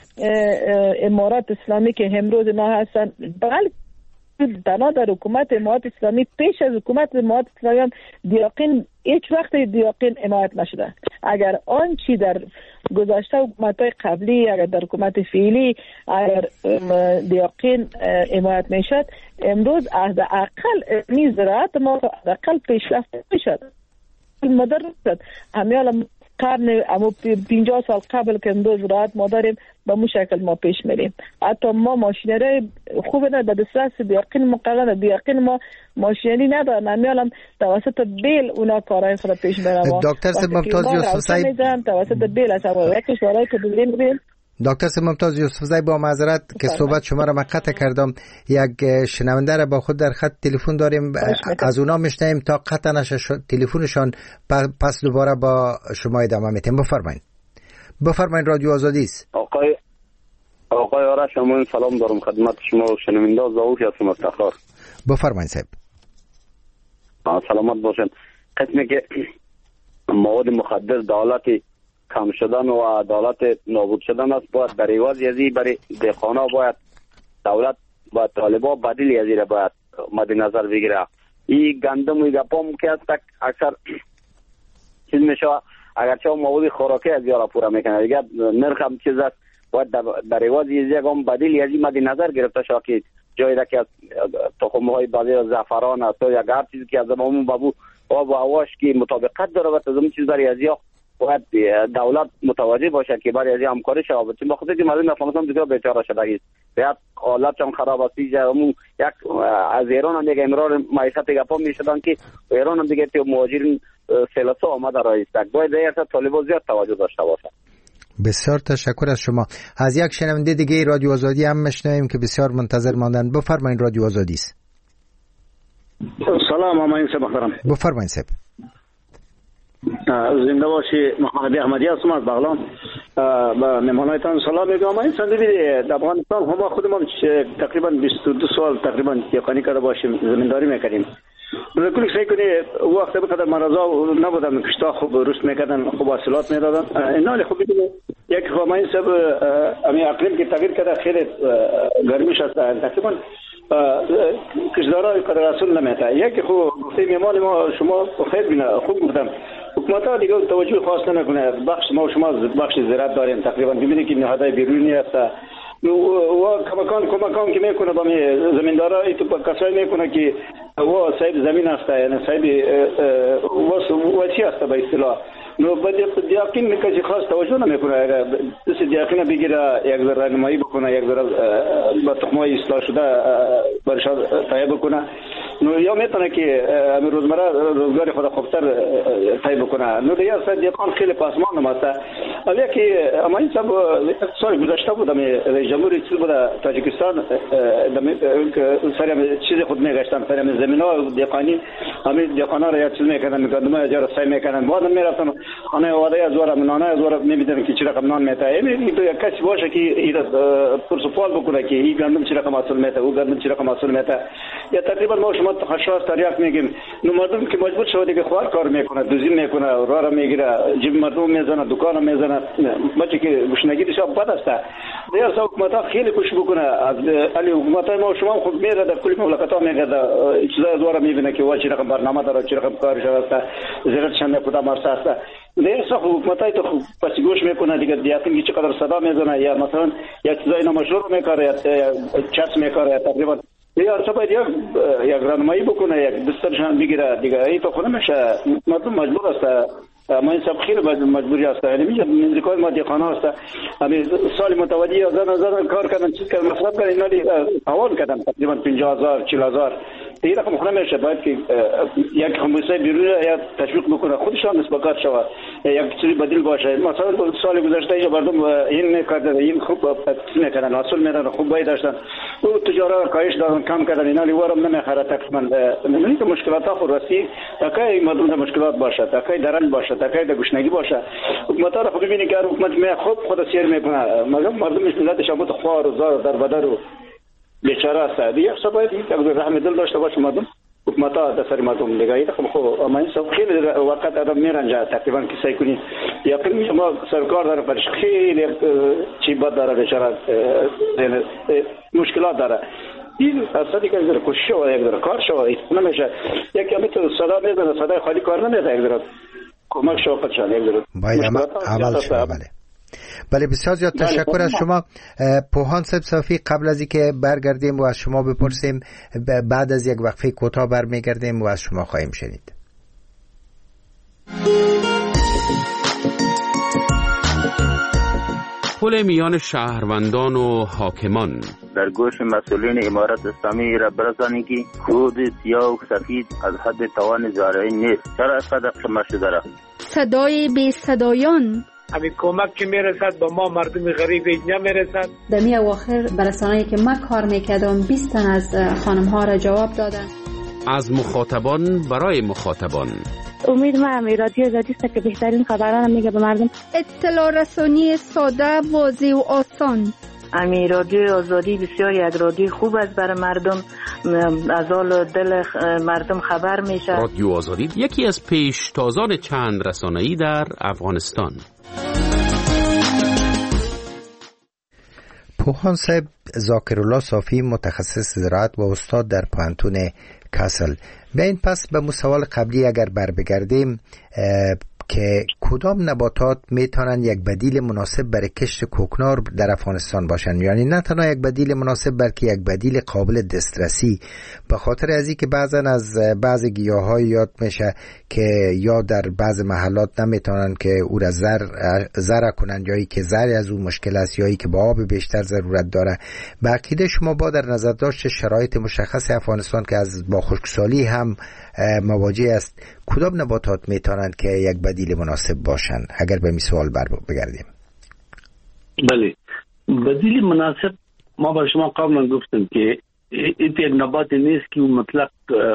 امارات اسلامی که امروز ما هستن بغل تنها در حکومت امارات اسلامی پیش از حکومت امارات اسلامی هم دیاقین هیچ وقت دیاقین حمایت نشده. اگر آن چی در گذشته حکومت‌های قبلی اگر در حکومت فعلی اگر دیاقین حمایت میشد امروز از اقل می زراعت ما اقل پیشرفت میشد مدر شد. همیال قرن امو پنجاه سال قبل که امروز زراعت ما داریم به مو شکل ما پیش میریم. حتی ما ماشینری خوب نه در دسترس دیاقین مقرن دیاقین ما ماشینی ندارن. همیال توسط بیل اونا کارهای خود پیش میرن. دکتر سید ممتاز یوسفزئی توسط بیل از اول کشورهای که بودیم. دکتر سید ممتاز یوسفزئی با معذرت که صحبت شما را من قطع کردم. یک شنونده را با خود در خط تلفن داریم از اونا میشنیم تا قطع نشه تلفنشان پس دوباره با شما ادامه میتیم. بفرمایید بفرمایید رادیو آزادی است. آقای آقای آرش شما سلام دارم خدمت شما و شنونده زاوش هستم از تخار. بفرمایید صاحب. سلامت باشین. قسمی که مواد مخدر دولت کم شدن و عدالت نابود شدن است باید در عوض یزی برای دهقانا باید دولت و طالبا بدیل یزی را باید مد نظر بگیره. این گندم و گپام که است اکثر چیز میشه اگرچه مواد خوراکی از یارا پورا میکنه دیگه نرخ هم چیز است باید در عوض یزی هم بدیل یزی مد نظر گرفته شد که جایی را که از تخم های بعضی زعفران است یا هر چیزی که از زمامون بابو آب و هواش که مطابقت داره و تزمین چیز برای از یا باید دولت متوجه باشه که برای از همکاری شود. چون بخاطر که مردم افغانستان دیگه بیچاره شده است. بعد حالت هم خراب است. یک از ایران هم دیگه امرار معیشت گپا میشدن که ایران هم دیگه تو مهاجرین سلسله آمده رایست. باید در طالبان زیاد توجه داشته باشه. بسیار تشکر از شما. از یک شنونده دیگه رادیو آزادی هم میشنویم که بسیار منتظر ماندن. بفرمایید رادیو آزادی است. سلام آمین صاحب محترم. بفرمایید صاحب. زنده باشی. محمد احمدی هستم از بغلان. با مهمانایتان سلام میگم. این سندی در افغانستان هم خودمون تقریبا بیست و دو سال تقریبا یقینی کرده باشیم زمینداری میکردیم. بلکل فکر کنی وقت به قدر مرزا نبودم کشتا خوب رشد میکردن خوب حاصلات میدادن. اینا خوب دیدیم یک خامین صاحب امی اقلیم که تغییر کرده خیلی گرمی شد تقریبا کشدارا قدر رسول نمیتا. یکی خوب گفته میمان ما شما خیلی خوب گفتم حکومت ها دیگه توجه خاص نمیکنه. بخش ما و شما بخش زراعت داریم تقریبا، ببینید که نهادهای بیرونی هست و کمکان کمکان که میکنه با زمیندارا ای تو کسایی میکنه که و صاحب زمین هست، یعنی صاحب وصی هست به اصطلاح. نو بعد دیاقین کسی خاص توجه نمیکنه. اگر دست دیاقین بگیره یک ذره راهنمایی بکنه، یک ذره با تخمای اصلاح شده برش تایید بکنه، نو یا میتونه که روزمره روزگار خود خوبتر تایید بکنه. نو دیگه اصلا دیاقان خیلی پاسمان نماسته. ولی که اما این سب سال گذشته بودم رئیس جمهوری چیز بوده تاجیکستان سری چیز خود میگشتن، سری زمینا دیاقانی همین دیاقانا را چیز میکردن، مقدمه اجاره سعی میکردن، بعد میرفتن خانه واده از ورا نانه از ورا میبینن که چه رقم نان میته. این تو یک کسی باشه که این پرسپال بکنه که این گندم چه رقم حاصل میته، او گندم چه رقم حاصل میته. یا تقریبا ما شما خشاش تریاق میگیم، نو مردم که مجبور شده دیگه خوار کار میکنه، دوزی میکنه، راه را میگیره، جیب مردم میزنه، دکان میزنه، بچه که گشنگی شب بد است. دیگه حکومت ها خیلی کوشش بکنه. از علی حکومت ما شما خود میره در کل مملکت ها میگه چیزا از ورا میبینه که وا چه رقم برنامه داره، چه رقم کار شده، زیرت چند کدام مرسه است. نه صح حکومتای تو پس گوش میکنه دیگه دیاتین که چقدر صدا میزنه یا مثلا یک چیزای نامشروع میکاره یا چت میکاره تقریبا یا ارتباط یک یک راهنمایی بکنه، یک دسترشان بگیره دیگه. این تو خود نمیشه، مردم مجبور است. ما این سب خیلی مجبوری است. یعنی میگه امریکای ما دیخانه است، همین سال متوجه زدن زدن کار کردن، چیز کردن، مصرف کردن، اینا دی حوال کردن تقریبا پنجاه هزار چهل هزار. این رقم خود نمیشه. باید که یک خمسه بیرون یا تشویق بکنه، خودشان نسبت کار شود، یک چیزی بدیل باشه. مثلا سال گذشته یا مردم این میکردن، این خوب میکردن، حاصل میدادن، خوب باید داشتن، او تجارت کاهش دادن، کم کردن، اینا لیوارم نمیخره تقریبا. نمیشه که مشکلات ها خود راستی تاکای مردم مشکلات باشه، تاکای درن باشه، تاکای گشنگی باشه. حکومت ها خود ببینید که حکومت می خوب خود سیر میکنه، مگر مردم مشکلاتش هم خوار و زار در بدر و بیچاره است. دیگه حساب باید یک رحم دل داشته باشه مردم. حکومت ها دستری مردم دیگه ایده خب خب اما این سب خیلی وقت آدم میرنجه تقریبا که سعی کنید یا کنید ما سرکار داره برش خیلی چی بد داره بیچاره مشکلات داره. این اصلا دیگه یک ذره کوشش و یک ذره کار شو نمیشه. یکی هم تو صدا میزنه، صدای خالی کار نمیده، یک ذره کمک شو قدشان یک ذره باید عمل شو. بله بله بسیار زیاد تشکر از شما پوهان صاحب صافی. قبل از اینکه برگردیم و از شما بپرسیم، بعد از یک وقفه کوتاه برمیگردیم و از شما خواهیم شنید. پل میان شهروندان و حاکمان در گوش مسئولین امارت اسلامی را برسانید که خود سیاه و سفید از حد توان زارعی نیست. چرا از قدر شما شده را صدای بی صدایان همین کمک که میرسد با ما مردم غریب اینجا میرسد. در می اواخر برسانه‌ای که من کار میکردم بیست تن از خانم ها را جواب دادن. از مخاطبان برای مخاطبان. امید ما هم رادیو آزادی است که بهترین خبران میگه به مردم. اطلاع رسانی ساده، واضح و آسان. امی رادیو آزادی بسیار یک رادیو خوب است برای مردم، از حال دل مردم خبر میشه. رادیو آزادی یکی از پیشتازان چند رسانه‌ای در افغانستان. پوهان صاحب ذاکرالله صافی متخصص زراعت و استاد در پوهنتون کاسل. بیاین پس به سوال قبلی اگر بر بگردیم که کدام نباتات میتونن یک بدیل مناسب برای کشت کوکنار در افغانستان باشن، یعنی نه تنها یک بدیل مناسب بلکه یک بدیل قابل دسترسی، به خاطر از این که بعضا از بعض گیاهای یاد میشه که یا در بعض محلات نمیتونن که او را زر زرع کنن، یا ای که زر از او مشکل است، یا ای که با آب بیشتر ضرورت داره. به عقیده شما با در نظر داشت شرایط مشخص افغانستان که از با خشکسالی هم مواجه است، کدام نباتات میتونند که یک بدیل مناسب باشن؟ اگر به این سوال بر بگردیم. بله، بدیل مناسب ما با شما قبلا گفتم که این یک نبات نیست که مطلق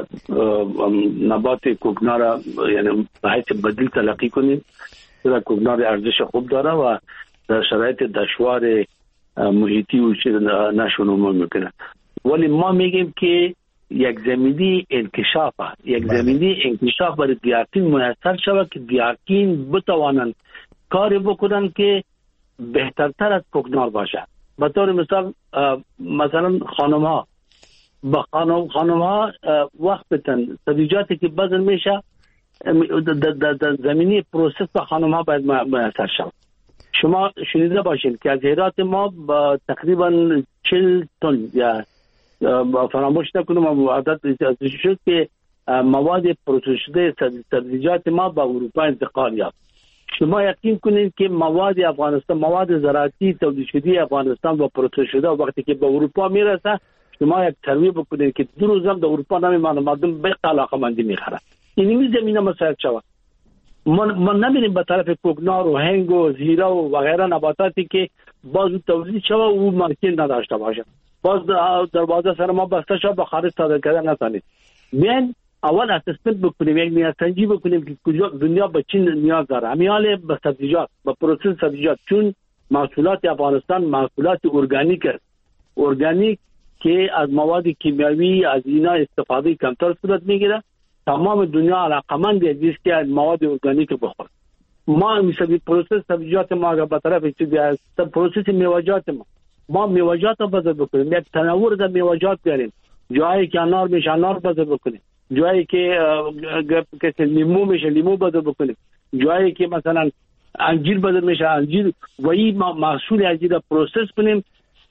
نبات کوکنار یعنی به حیث بدیل تلقی کنیم. چرا کوکنار ارزش خوب داره و در شرایط دشوار محیطی و چیز نشونمون میکنه، ولی ما میگیم که یک زمینی انکشاف یک زمینی انکشاف برای دیاقین میسر شود که دیاقین بتوانند کاری بکنن که بهترتر از کوکنار باشه. به طور مثال مثلا خانم ها با خانم خانم ها وقت بتن سبزیجاتی که بذر میشه در زمینه پروسس به خانم ها باید میسر شود. شما شنیده باشید که از هرات ما با تقریبا چهل تن یا فراموش نکنم عدد شد که مواد پروسس شده سبزیجات ما به اروپا انتقال یافت. شما یقین کنید که مواد افغانستان، مواد زراعتی تولید شده افغانستان با پروسس شده وقتی که به اروپا میرسه، شما یک سروی بکنید که دو روز هم در اروپا نمیمانه، مردم به علاقه‌مندی میخرن. این زمینه مساعد شود. ما ما نمیریم به طرف کوکنار و هنگ و زیره و غیره نباتاتی که باز تولید شود و مارکت نداشته باشه، باز دروازه سر ما بسته شد به خارج صادر کردن نتونید. بیاین اول اسسمنت بکنیم، یک نیازسنجی بکنیم که کجا دنیا به چی نیاز داره. همیال به سبزیجات، به پروسس سبزیجات، چون محصولات افغانستان محصولات ارگانیک است، ارگانیک که از مواد کیمیاوی از اینا استفاده کمتر صورت میگیره. تمام دنیا علاقمند است که مواد ارگانیک بخوره. ما مثلا پروسس سبزیجات ما اگر به طرف چیزی از پروسس میوه‌جات ما ما میوه‌جات رو بازار بکنیم، یک تنوع در میوه‌جات داریم. جایی که انار میشه انار بازار بکنیم، جایی که که لیمو میشه لیمو بازار بکنیم، جایی که مثلا انجیر بازار میشه انجیر و این محصول انجیر رو پروسس کنیم.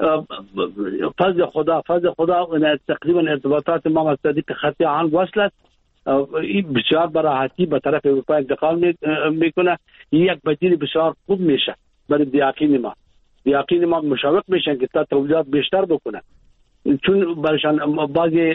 فضل خدا فضل خدا تقریبا ارتباطات ما از طریق خط آهن وصلت این بسیار براحتی به طرف اروپا انتقال میکنه. یک بدیل بسیار خوب میشه برای دیاقین ما. دیاقین ما مشوق میشن که تا تولیدات بیشتر بکنن، چون برشان بعضی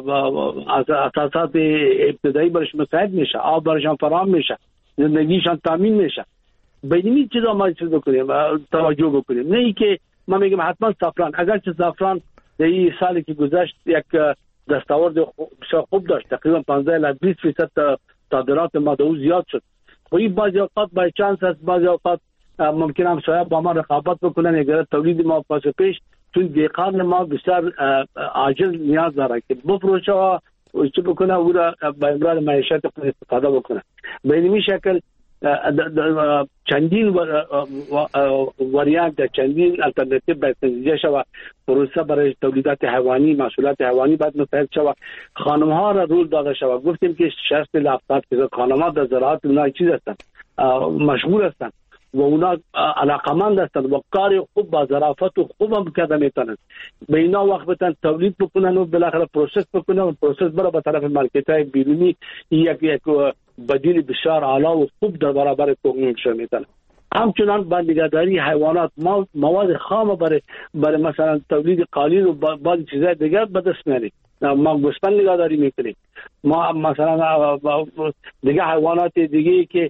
اساسات ابتدایی برش مساعد میشه، آب برشان فراهم میشه، زندگیشان تامین میشه. به این چیزا ما چیز بکنیم، توجه بکنیم. نه ای که ما میگم حتما زعفران، اگرچه زعفران در این سالی که گذشت یک دستاورد بسیار خوب داشت، تقریبا پانزده الی بیست درصد صادرات ما دو زیاد شد. و این بعضی اوقات بای چانس است، بعضی اوقات ممکن هم شاید با ما رقابت بکنن اگر تولید ما پاس پیش، چون دیقان ما بسیار عاجز نیاز داره که بفروشه و چی بکنه او را به امرار معیشت خود استفاده بکنه. به این شکل چندین وریانت، چندین الټرناتیو باید تنظیم شود. پروسه برای تولیدات حیوانی، محصولات حیوانی باید مساعد شود. خانم ها را رول داده شود. گفتیم که شصت الی هفتاد درصد خانم ها در زراعت اونا چیز هستند، مشغول هستند و اونا علاقمند هستند و کار خوب با ظرافت و خوب هم کرده میتونن. به اینا وقت بتن تولید بکنن و بالاخره پروسس بکنن و پروسس برای به طرف مارکت های بیرونی یک یک بدیل بسیار اعلی و خوب در برابر کوکنگ میتونن. همچنان با نگهداری حیوانات مواد خام برای برای مثلا تولید قالین و بعضی چیزای دیگر به دست میاریم. ما گوسفند نگهداری میکنیم، ما مثلا دیگه حیوانات دیگه که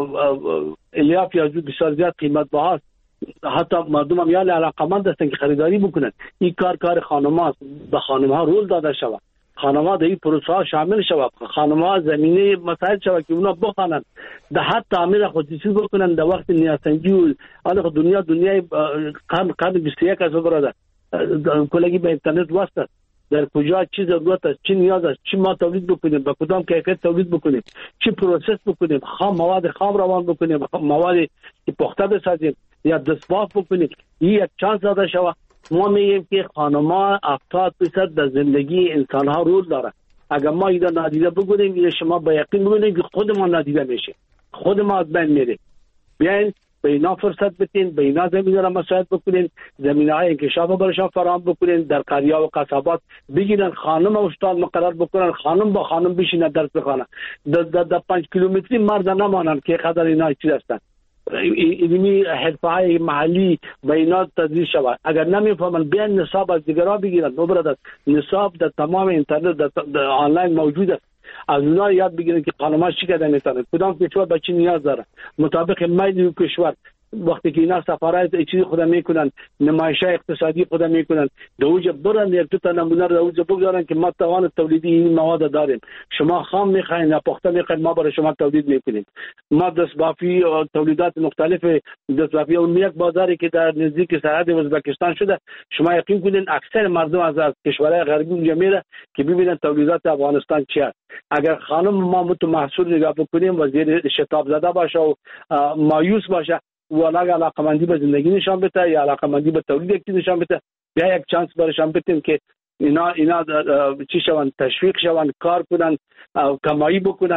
الیاف یا جو بسیار زیاد قیمت باهاست، حتی مردم هم یعنی علاقمند هستن که خریداری بکنن. این کار کار خانم هاست، به خانم ها رول داده شود، خانم ها در این پروسه ها شامل شود، خانم ها زمینه مساعد شود که اونا بخوانند در حد تعمیر خودکشی بکنن در وقت نیازسنجی و حالا دنیا دنیای قرن قرن بیست و یک از برادر کلگی به اینترنت واسطه در کجا چی ضرورت است، چی نیاز است، چی ما تولید بکنیم، با کدام کیفیت تولید بکنیم، چی پروسس بکنیم، خام مواد خام روان بکنیم، مواد که پخته بسازیم یا دستباف بکنیم. این یک چانس داده شود. ما میگیم که خانم‌ها هفتاد درصد در زندگی انسان‌ها رول داره. اگر ما اینا نادیده بگیریم، یا شما با یقین بگیرید که خود ما نادیده میشه، خود ما از بین میره. بیاین به اینا فرصت بدین، به اینا زمینه را مساعد بکنین، زمینه‌های انکشاف برایشان فراهم بکنین، در قریا و قصبات بگیرن خانم و استاد مقرر بکنن، خانم با خانم بشینن درس بخونن، در در پنج کیلومتری مرد نمانن که قدر اینا چیز هستن. علمی حرفه‌های محلی و اینا تدریس شود. اگر نمیفهمن بیان نصاب از دیگرها بگیرن. نو برادر، نصاب در تمام اینترنت در آنلاین موجود است. از اونها یاد بگیرن که خانم‌ها چی کردن میتونن، کدام کشور به چی نیاز داره، مطابق میل کشور. وقتی که اینا سفارت چیزی خود میکنن، نمایش اقتصادی خود میکنن، دوجه برن یک دو تا نمونه رو دوجه بگذارن که ما توان تولیدی این مواد داریم، شما خام میخواین یا پخته میخواین، ما برای شما تولید میکنیم. ما دستبافی و تولیدات مختلف دستبافی اون یک بازاری که در نزدیک سرحد ازبکستان شده، شما یقین کنین اکثر مردم از کشورهای غربی اونجا میره که ببینن تولیدات افغانستان چی است. اگر خانم ما متو محصول نگاه بکنیم و زیر شتاب زده باشه و مایوس باشه و علاقه علاقمندی به زندگی نشان بده یا علاقمندی به تولید یک چیز نشان بده، بیا یک چانس برایشان بدیم که اینا اینا چی شوند، تشویق شوند، کار کنن، کمایی بکنن،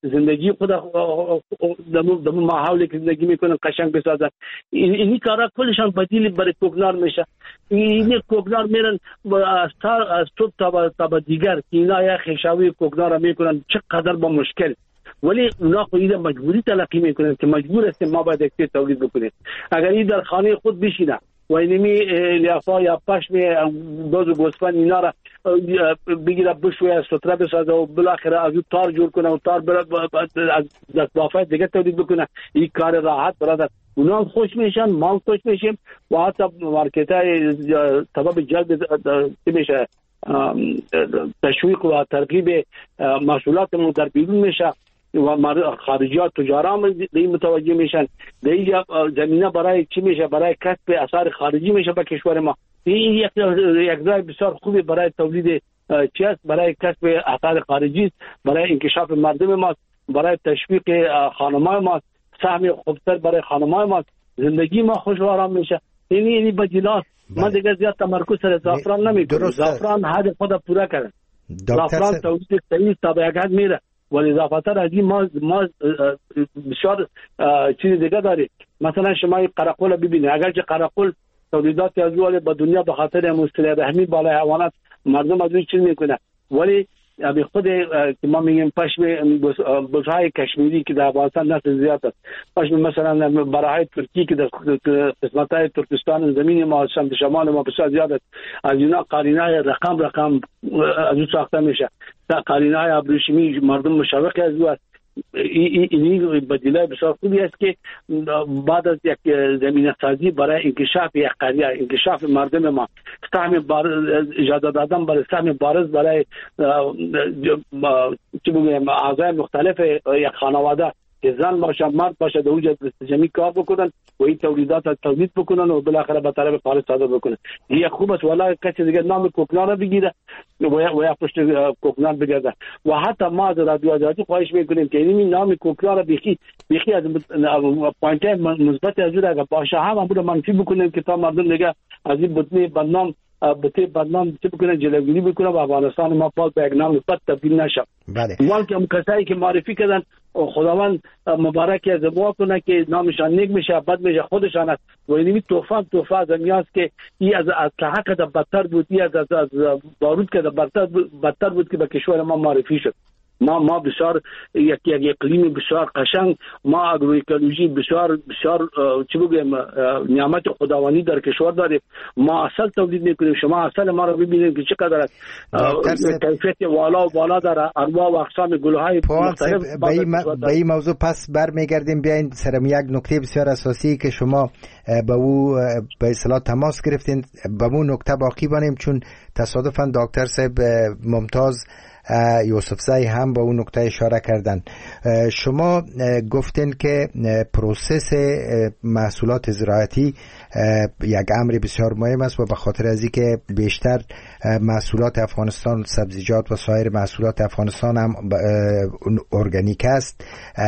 زندگی خود در ماحولی که زندگی میکنن قشنگ بسازن. این کارا کلشان بدیل برای کوکنار میشه. این کوکنار میرن از از صبح تا تا دیگر که اینا یا خشاوی کوکنار میکنن چقدر با مشکل، ولی اونا خود مجبوری تلقی میکنن که مجبور است ما باید یک تولید بکنیم. اگر این در خانه خود بشینه و اینمی لیافا یا پشم باز و گوسفند اینا را بگیره بشویه ستره بسازه و بالاخره از اون تار جور کنه و تار از دستبافت دیگه تولید بکنه، این کار راحت برادر. اونا خوش میشن، ما خوش میشیم و حتی مارکت های سبب جلب میشه تشویق و ترغیب محصولاتمون در بیرون میشه و خارجیات تجاران دی متوجه میشن. دی زمینه برای چی میشه؟ برای کسب اثار خارجی میشه به کشور ما. این یک یک راه بسیار خوبی برای تولید چی است؟ برای کسب اثار خارجی، برای انکشاف مردم ما، برای تشویق خانمای ما، سهم خوبتر برای خانمای ما، زندگی ما خوش و آرام میشه. این این بدیلات من دیگه زیاد تمرکز سر زعفران نمیکنم. زعفران هدف خود پورا کرد. زعفران تولید صحیح تا به یک حد میره، ولی اضافه‌تر از این ما ما بسیار چیز دیگه داریم. مثلا شما قرقول ببینید، اگر که قرقول تولیدات از اول به دنیا به خاطر مصطلح رحمی بالای حیوانات مردم از اون چیز میکنه، ولی ابی خود که ما میگیم پشم بزهای کشمیری که در افغانستان نسل زیاد است، پشم مثلا براهای ترکی که در قسمت‌های ترکستان زمین ما شمال شمال ما بسیار زیاد است، از اینا قالینای رقم رقم از اون ساخته میشه. تا قالینای ابریشمی مردم مشوق از او است. این بدیله بسیار خوبی است که بعد از یک زمینه سازی برای انکشاف یک قریه، انکشاف مردم ما، سهم بارز اجازه دادن برای سهم بارز برای چی بگویم اعضای مختلف یک خانواده که زن باشه مرد باشه در اونجا جمعی کار بکنن و این تولیدات از تولید بکنن و بالاخره به طرف خارج صادر بکنن. این خوب است. ولی کسی دیگه نام کوکنار بگیره و یا پشت کوکنار بگرده. و حتی ما از رادیو آزادی خواهش میکنیم که این نام کوکنار بیخی بیخی از پوینت‌های مثبت از اون باشه هم بود منفی بکنیم که تا مردم دیگه از این بطنی بدنام بطنی بدنام چه بکنن جلوگیری بکنن و افغانستان ما پاک به یک نام بد تبدیل نشه. بله. ولی که هم کسایی که معرفی کردن خداوند مبارک از دعا کنه که نامشان نیک میشه بد میشه خودشان است. و اینمی توفان توفا از میاست که این از از حق ده بدتر بود، این از از بارود که ده بدتر بدتر بود که به کشور ما معرفی شد. ما ما بسیار یک یک اقلیم بسیار قشنگ، ما اگرویکولوژی بسیار بسیار چی بگیم نعمت خداوندی در کشور داریم. ما اصل تولید میکنیم. شما اصل ما رو ببینید که چقدر کیفیت والا و بالا داره، انواع و اقسام گل‌های مختلف. به این موضوع پس برمیگردیم. بیاین سرم یک نکته بسیار اساسی که شما به او به اصطلاح تماس گرفتین به اون نکته باقی بانیم، چون تصادفاً دکتر صاحب ممتاز یوسفزئی هم با اون نکته اشاره کردن. شما گفتین که پروسس محصولات زراعتی یک امر بسیار مهم است و به خاطر از اینکه بیشتر محصولات افغانستان سبزیجات و سایر محصولات افغانستان هم ارگانیک است،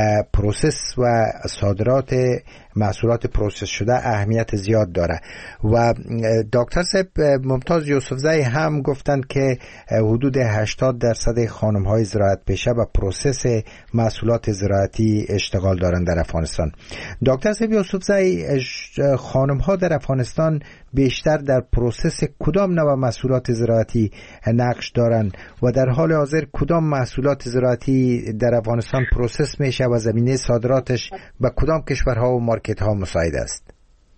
پروسس و صادرات محصولات پروسس شده اهمیت زیاد داره. و دکتر صاحب ممتاز یوسفزئی هم گفتند که حدود هشتاد درصد خانم‌های زراعت پیشه و پروسس محصولات زراعتی اشتغال دارند در افغانستان. دکتر صاحب یوسفزئی، خانم‌ها در افغانستان بیشتر در پروسس کدام نوع محصولات زراعتی نقش دارند و در حال حاضر کدام محصولات زراعتی در افغانستان پروسس میشه و زمینه صادراتش به کدام کشورها و مارکت ها مساعد است؟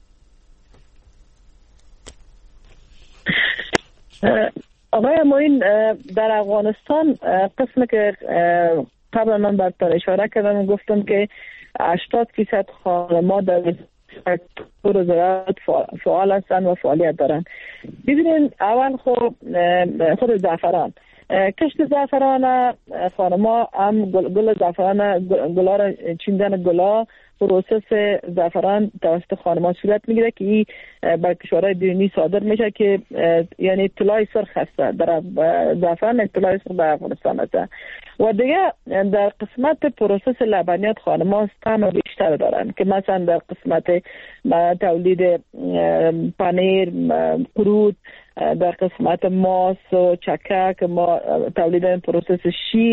آقای معین، در افغانستان قسم که قبلا من براتون اشاره کردم گفتم که هشتاد درصد خانم‌ها در سکتور زراعت فعال هستند و فعالیت دارند. ببینید اول خود خود زعفران، کشت زعفران خانم‌ها هم گل زعفران گلا را چیندن گلا پروسس زعفران توسط خانم‌ها صورت میگیره که این بر کشورهای بیرونی صادر میشه که یعنی طلای سرخ هست. در زعفران طلای سرخ در افغانستان هست. و دیگه در قسمت پروسس لبنیات خانم‌ها سهم بیشتر دارن که مثلا در قسمت تولید پنیر، قرود، در قسمت ماست و چکه که ما تولید پروسس شیر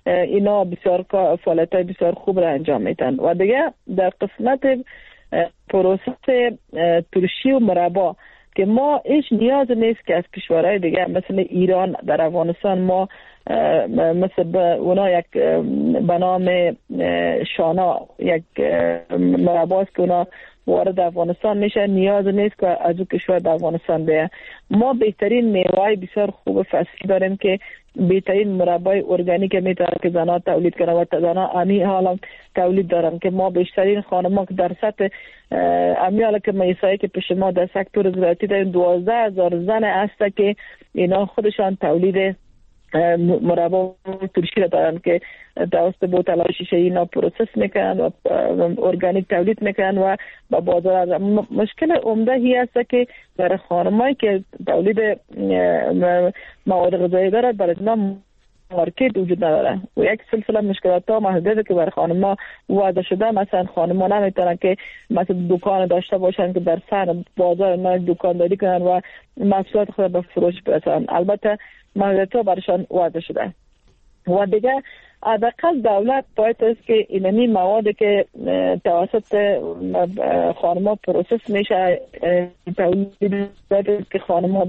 اینا بسیار فعالیت‌های بسیار خوب را انجام میدن. و دیگه در قسمت پروسس ترشی و مربا که ما هیچ نیاز نیست که از کشورهای دیگه مثل ایران در افغانستان ما مثل اونا یک به نام شانا یک مرباست که اونا وارد افغانستان میشه، نیاز نیست که از او کشور در افغانستان بیه. ما بهترین میوه بسیار خوب فصلی داریم که بهترین مربای ارگانیک میتونه که زنها تولید کنه و زنها امی حالا تولید دارن که ما بیشترین خانم‌ها که در سطح امی حالا که میسایی که پیش ما در سکتور زراعتی داریم دوازده هزار زن هست که اینا خودشان تولید مربا ترشی را دارن که توسط بوتل‌های شیشه‌ای اینا پروسس میکنن و ارگانیک تولید میکنن و با بازار. مشکل عمده هی است که برای خانمایی که تولید مواد غذایی دارد برای اینا مارکت وجود نداره و یک سلسله مشکلات ها محدوده که برای خانم‌ها وضع شده. مثلا خانم‌ها نمیتونن که مثلا دکان داشته باشن که در سر بازار ما دکانداری کنن و محصولات خود به فروش برسونن. البته محدودیت ها برشان وضع شده و دیگه حداقل دولت باید است که اینمی مواد که توسط خانم‌ها پروسس میشه تولید که خانم‌ها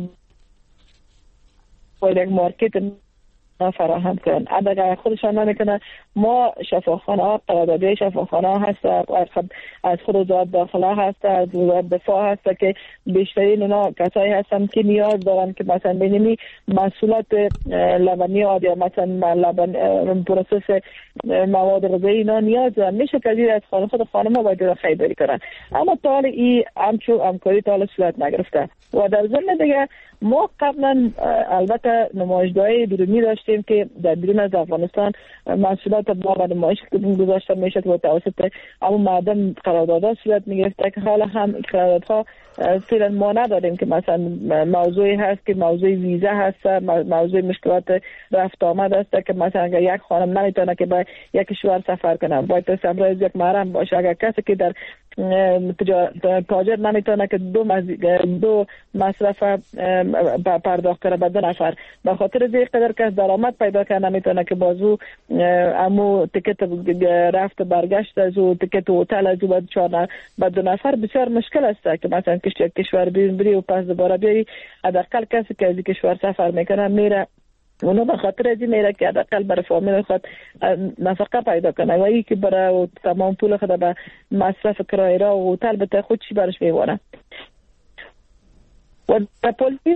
باید یک مارکت فراهم کنن. اگر خودشان نمیکنن ما شفاخانه ها قراردادی شفاخانه ها هست از خود وزارت داخله هست از وزارت دفاع هست که بیشترین اونا کسایی هستن که نیاز دارن که مثلا بینیمی محصولات لبنیات یا مثلا لبن پروسس مواد غذایی اینا نیاز دارن. میشه که از خانه خود خانم ها باید خریداری کنن اما تا حال این همچون همکاری تا حال صورت نگرفته. و در ضمن دیگه ما قبلا البته نمایشگاهی بیرونی داشتیم که در بیرون از افغانستان محصولات ما به نمایش گذاشته میشد و توسط اما مردم قراردادها صورت میگرفته که حالا هم قراردادها فعلا ما نداریم که مثلا موضوعی هست که موضوع ویزا هست، موضوع مشکلات رفت آمد است که مثلا اگر یک خانم نمیتونه که به یک کشور سفر کنه باید تصمیم یک محرم باشه. اگر کسی که در تاجر نمیتونه که دو مز... دو مصرف پرداخت کنه به دو نفر به خاطر دیگه قدر که درآمد پیدا کنه نمیتونه که بازو امو تیکت رفت برگشت از او تیکت هتل از او به چهار به دو نفر بسیار مشکل است که مثلا کشور بیرون بری و پس دوباره بیایی. حداقل کسی که از کشور سفر میکنه میره اونو به خاطر از این میره که حداقل برای فامیل خود نفقه پیدا کنه و ای که برای تمام پول خود به مصرف کرایه را و هتل بته خود چی برش میوانه. و در پولیس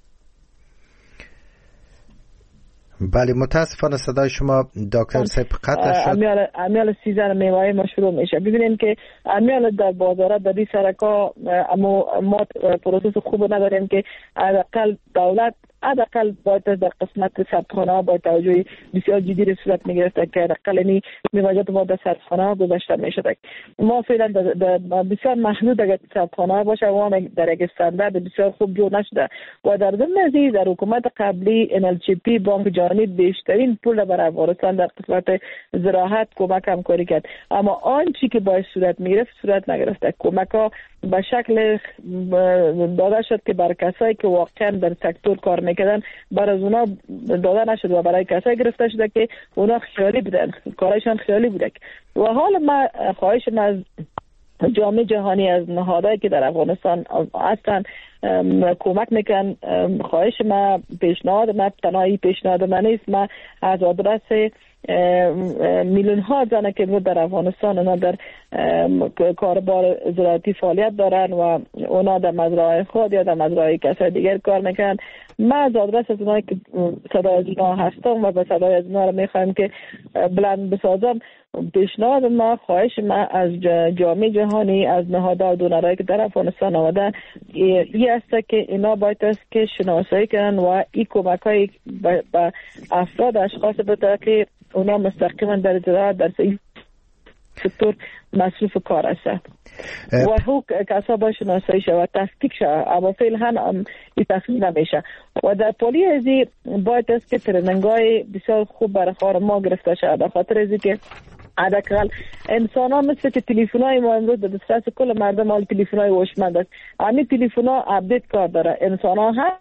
بله متاسفانه صدای شما دکتر سیب قطع شد. امیال امیال سیزن میوه ما شروع میشه. ببینید که امیال در بازارات در این سرکا اما ما پروسس خوب نداریم که حداقل دولت حداقل باید در قسمت سرخانه ها باید توجه بسیار جدی صورت میگرفته که حداقل این میوه‌جات ما در سرخانه ها گذاشته میشده. ما فعلا بسیار محدود اگر سرخانه ها باشه و در یک استاندارد بسیار خوب جور نشده و در ضمن از در حکومت قبلی ان ال چی پی بانک جهانی بیشترین پول برای افغانستان در قسمت زراعت کمک همکاری کرد اما آنچه که باید صورت میگرفت صورت نگرفته. کمک ها به شکل داده شد که برای کسایی که واقعا در سکتور کار میکردن برای اونا داده نشد و برای کسایی گرفته شده که اونا خیالی بودن، کارشان خیالی بوده. و حالا ما خواهش از جامعه جهانی از نهادهایی که در افغانستان هستن کمک میکن، خواهش ما پیشنهاد ما تنهایی پیشنهاد من نیست، ما از آدرس میلیون ها زنه که در افغانستان اونا در کاربار زراعتی فعالیت دارن و اونا در مزرعه خود یا در مزرعه کسای دیگر کار میکنن، ما از آدرس از اونایی که صدای از اونا هستم و به صدای از اونا رو میخوایم که بلند بسازم، پیشنهاد ما خواهش ما از جامعه جهانی از نهادها و دونرایی که در افغانستان آمدن این است که اینا باید است که شناسایی کنن و این کمک های به افراد اشخاص بده که اونا مستقیما در زراعت در سکتور مصروف کار هستند و حق کسا باید شناسایی شد و تحقیق شد اما فعلا هم این تحقیق نمیشه. و در پولی ازی باید است که ترننگای بسیار خوب برای خانم‌ها گرفته شد به خاطر ازی که حداقل انسان ها مثل که تلیفون های ما امروز در دسترس کل مردم حال تلیفون های هوشمند است، همین تلیفون ها اپدیت کار داره، انسان ها هم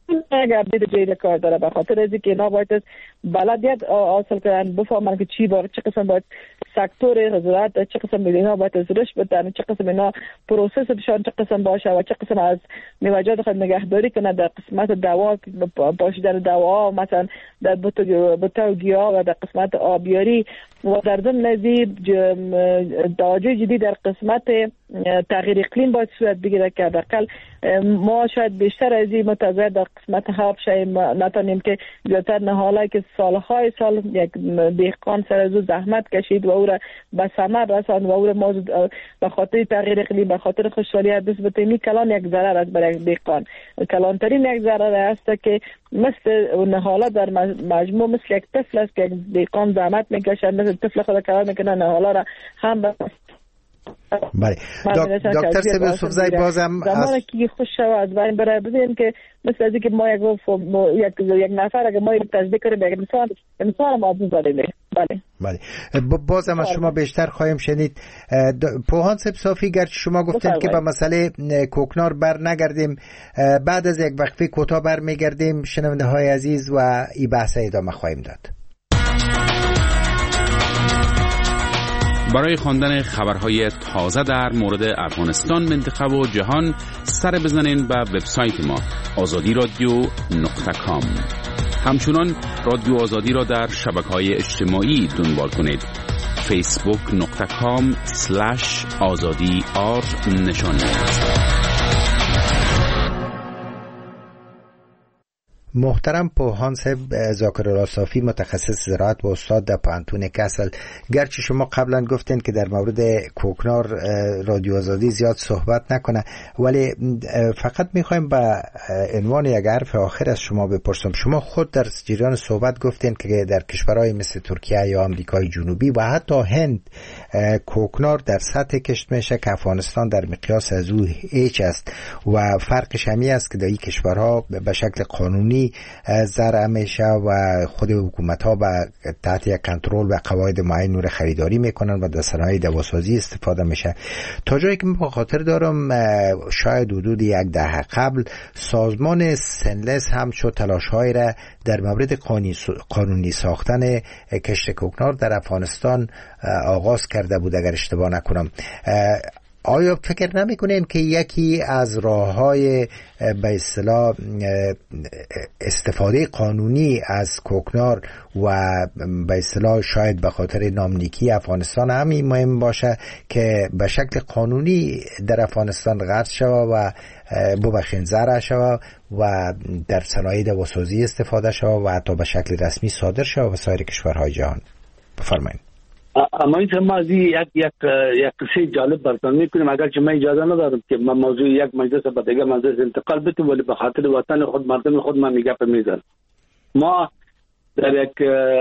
اگر به جای کار داره، به خاطر از اینکه اینا باید بلدیت حاصل کنن، بفهمن که چی باید، چه قسم باید سکتور زراعت، چه قسم اینا باید از رشد بدن، چه قسم اینا پروسسشون چه قسم باشه و چه قسم از میوه‌جات خود نگهداری کنه در قسمت دوا باشه، در دوا مثلا در بوته گیاه و در قسمت آبیاری و در ضمن ازی توجه جدی در قسمت تغییر اقلیم باید صورت بگیره که حداقل ما شاید بیشتر از این متضرر در قسمت هاب شیم، نتونیم که زیادتر نهاله که سالهای سال یک دهقان سر از زحمت کشید و او را به ثمر رساند و او را ما به خاطر تغییر اقلیم به خاطر خوشحالی بسبت می کلان یک ضرر است برای دهقان. کلانترین یک ضرر است که مثل نهاله در مجموع مثل یک طفل است که دهقان زحمت میکشه، مثل طفل خود کار میکنه، نهاله را هم به بله. دکتر سیب یوسفزئی بازم زمانی که خوش شو از بین برای ببینیم که مثل از که ما یک یک یک نفر اگه ما یک تجزیه کنیم یک انسان انسان ما بودیم. بله بله بازم از شما بیشتر خواهیم شنید. پوهان سیب صافی گرچه شما گفتید که به مسئله کوکنار بر نگردیم، بعد از یک وقفه کوتاه بر میگردیم. شنونده های عزیز و این بحث ادامه خواهیم داد. برای خواندن خبرهای تازه در مورد افغانستان، منطقه و جهان سر بزنین به وبسایت ما آزادی رادیو نقطه کام. همچنان رادیو آزادی را در شبکه‌های اجتماعی دنبال کنید. فیسبوک نقطه کام سلش آزادی آر نشانید. محترم پوهان صاحب ذاکرالله صافی، متخصص زراعت و استاد در پانتون کسل، گرچه شما قبلا گفتین که در مورد کوکنار رادیو آزادی زیاد صحبت نکنه، ولی فقط میخوایم به عنوان یک حرف آخر از شما بپرسم. شما خود در جریان صحبت گفتین که در کشورهای مثل ترکیه یا آمریکای جنوبی و حتی هند کوکنار در سطح کشت میشه که افغانستان در مقیاس از او هیچ است و فرقش همی است که در این کشورها به شکل قانونی زرع میشه و خود حکومت ها با تحت یک کنترل و قواعد معین نور خریداری میکنن و در صنایع دواسازی استفاده میشه. تا جایی که من خاطر دارم شاید حدود یک دهه قبل سازمان سنلس هم شد تلاش‌هایی را در مورد قانونی ساختن کشت کوکنار در افغانستان آغاز کرده بود اگر اشتباه نکنم. آیا فکر نمی کنین که یکی از راه‌های به اصطلاح استفاده قانونی از کوکنار و به اصطلاح شاید به خاطر نامنیکی افغانستان همین مهم باشه که به شکل قانونی در افغانستان غرس شود و ببخشین زرع شود و در صنایع دواسازی استفاده شود و حتی به شکل رسمی صادر شود و سایر کشورهای جهان؟ بفرمایید. اما این ما از یک یک یک قصه جالب براتون میکنیم، اگر که من اجازه ندارم که من موضوع یک مجلس به دیگه مجلس انتقال بدم، ولی به خاطر وطن خود مردم خود من میگم میذارم. ما در یک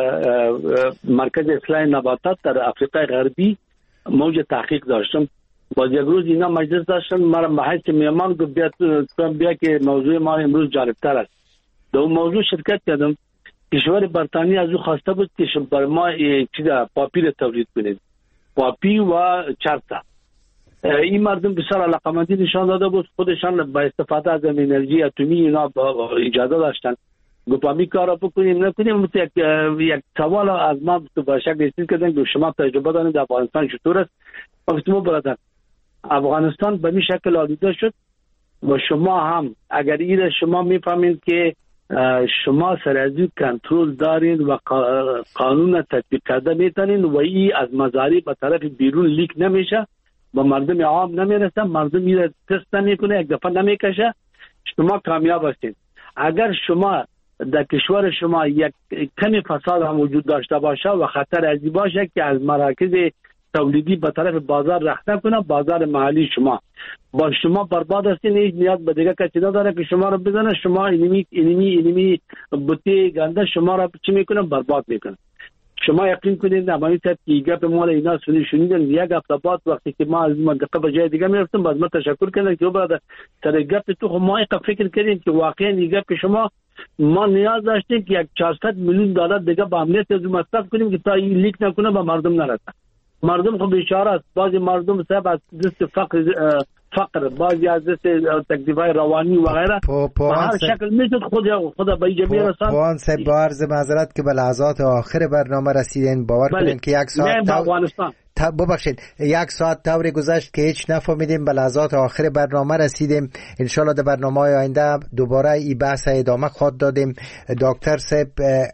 مرکز اصلاح نباتات در آفریقای غربی موج تحقیق داشتم. باز یک روز اینا مجلس داشتن، مرا به حیث میهمان گفت بیا بیا که موضوع ما امروز جالبتر است. در اون موضوع شرکت کردم. کشور بریتانیا از او خواسته بود که بر ما چیزا پاپی تولید کنید، پاپی و چرتا. این مردم بسیار علاقمندی نشان داده بود، خودشان با استفاده از انرژی اتمی اینا اجازه داشتن. گفتم این کارا بکنیم نکنیم. یک یک سوال از ما به شکل استفاده کردن که شما تجربه دارید در افغانستان چطور است؟ گفتم برادر افغانستان به این شکل آلوده شد و شما هم اگر این شما میفهمید که شما سر از این کنترل دارین و قانون تطبیق کرده میتونین و این از مزارع به طرف بیرون لیک نمیشه و مردم عام نمیرسه، مردم میره تست نمیکنه، یک دفعه نمیکشه، شما کامیاب هستین. اگر شما در کشور شما یک کمی فساد هم وجود داشته باشه و خطر از این باشه که از مراکز تولیدی به طرف بازار رخ نکنه، بازار محلی شما با شما برباد هستین، هیچ نیاز به دیگه کسی نداره که شما رو بزنه. شما اینمی اینمی اینمی بوته گنده شما رو چی میکنه؟ برباد میکنه. شما یقین کنید نمایی تا که گپ مال اینا سنی شنیدن یک هفته بعد وقتی که ما از منطقه به جای دیگه میرفتم باز ما تشکر کردن که برادر سر گپ تو خب ما یک فکر کردیم که واقعا این گپ شما ما نیاز داشتیم که یک چهارصد میلیون دلار دیگه با امنیت از مصرف کنیم که تا این لیک نکنه به مردم نرسه. مردم خب بیچاره است. بعضی مردم صاحب از دست فقر فقر بعضی از دست تکلیف‌های روانی و غیره به هر شکل میشد خود خود به جمعی رسان. پوان صاحب با عرض معذرت که به لحظات آخر برنامه رسیدین، باور کنین که یک ساعت تا... ببخشید یک ساعت طوری گذشت که هیچ نفهمیدیم. به لحظات آخر برنامه رسیدیم. انشالله در برنامه آینده دوباره این بحث ادامه خواهد دادیم. دکتر صاحب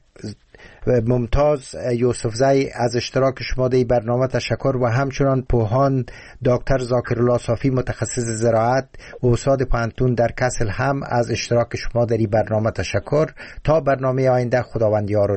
ممتاز یوسفزی از اشتراک شما در برنامه تشکر و همچنان پوهان دکتر ذاکرالله صافی متخصص زراعت و استاد پانتون در کسل هم از اشتراک شما در این برنامه تشکر. تا برنامه آینده خداوند یار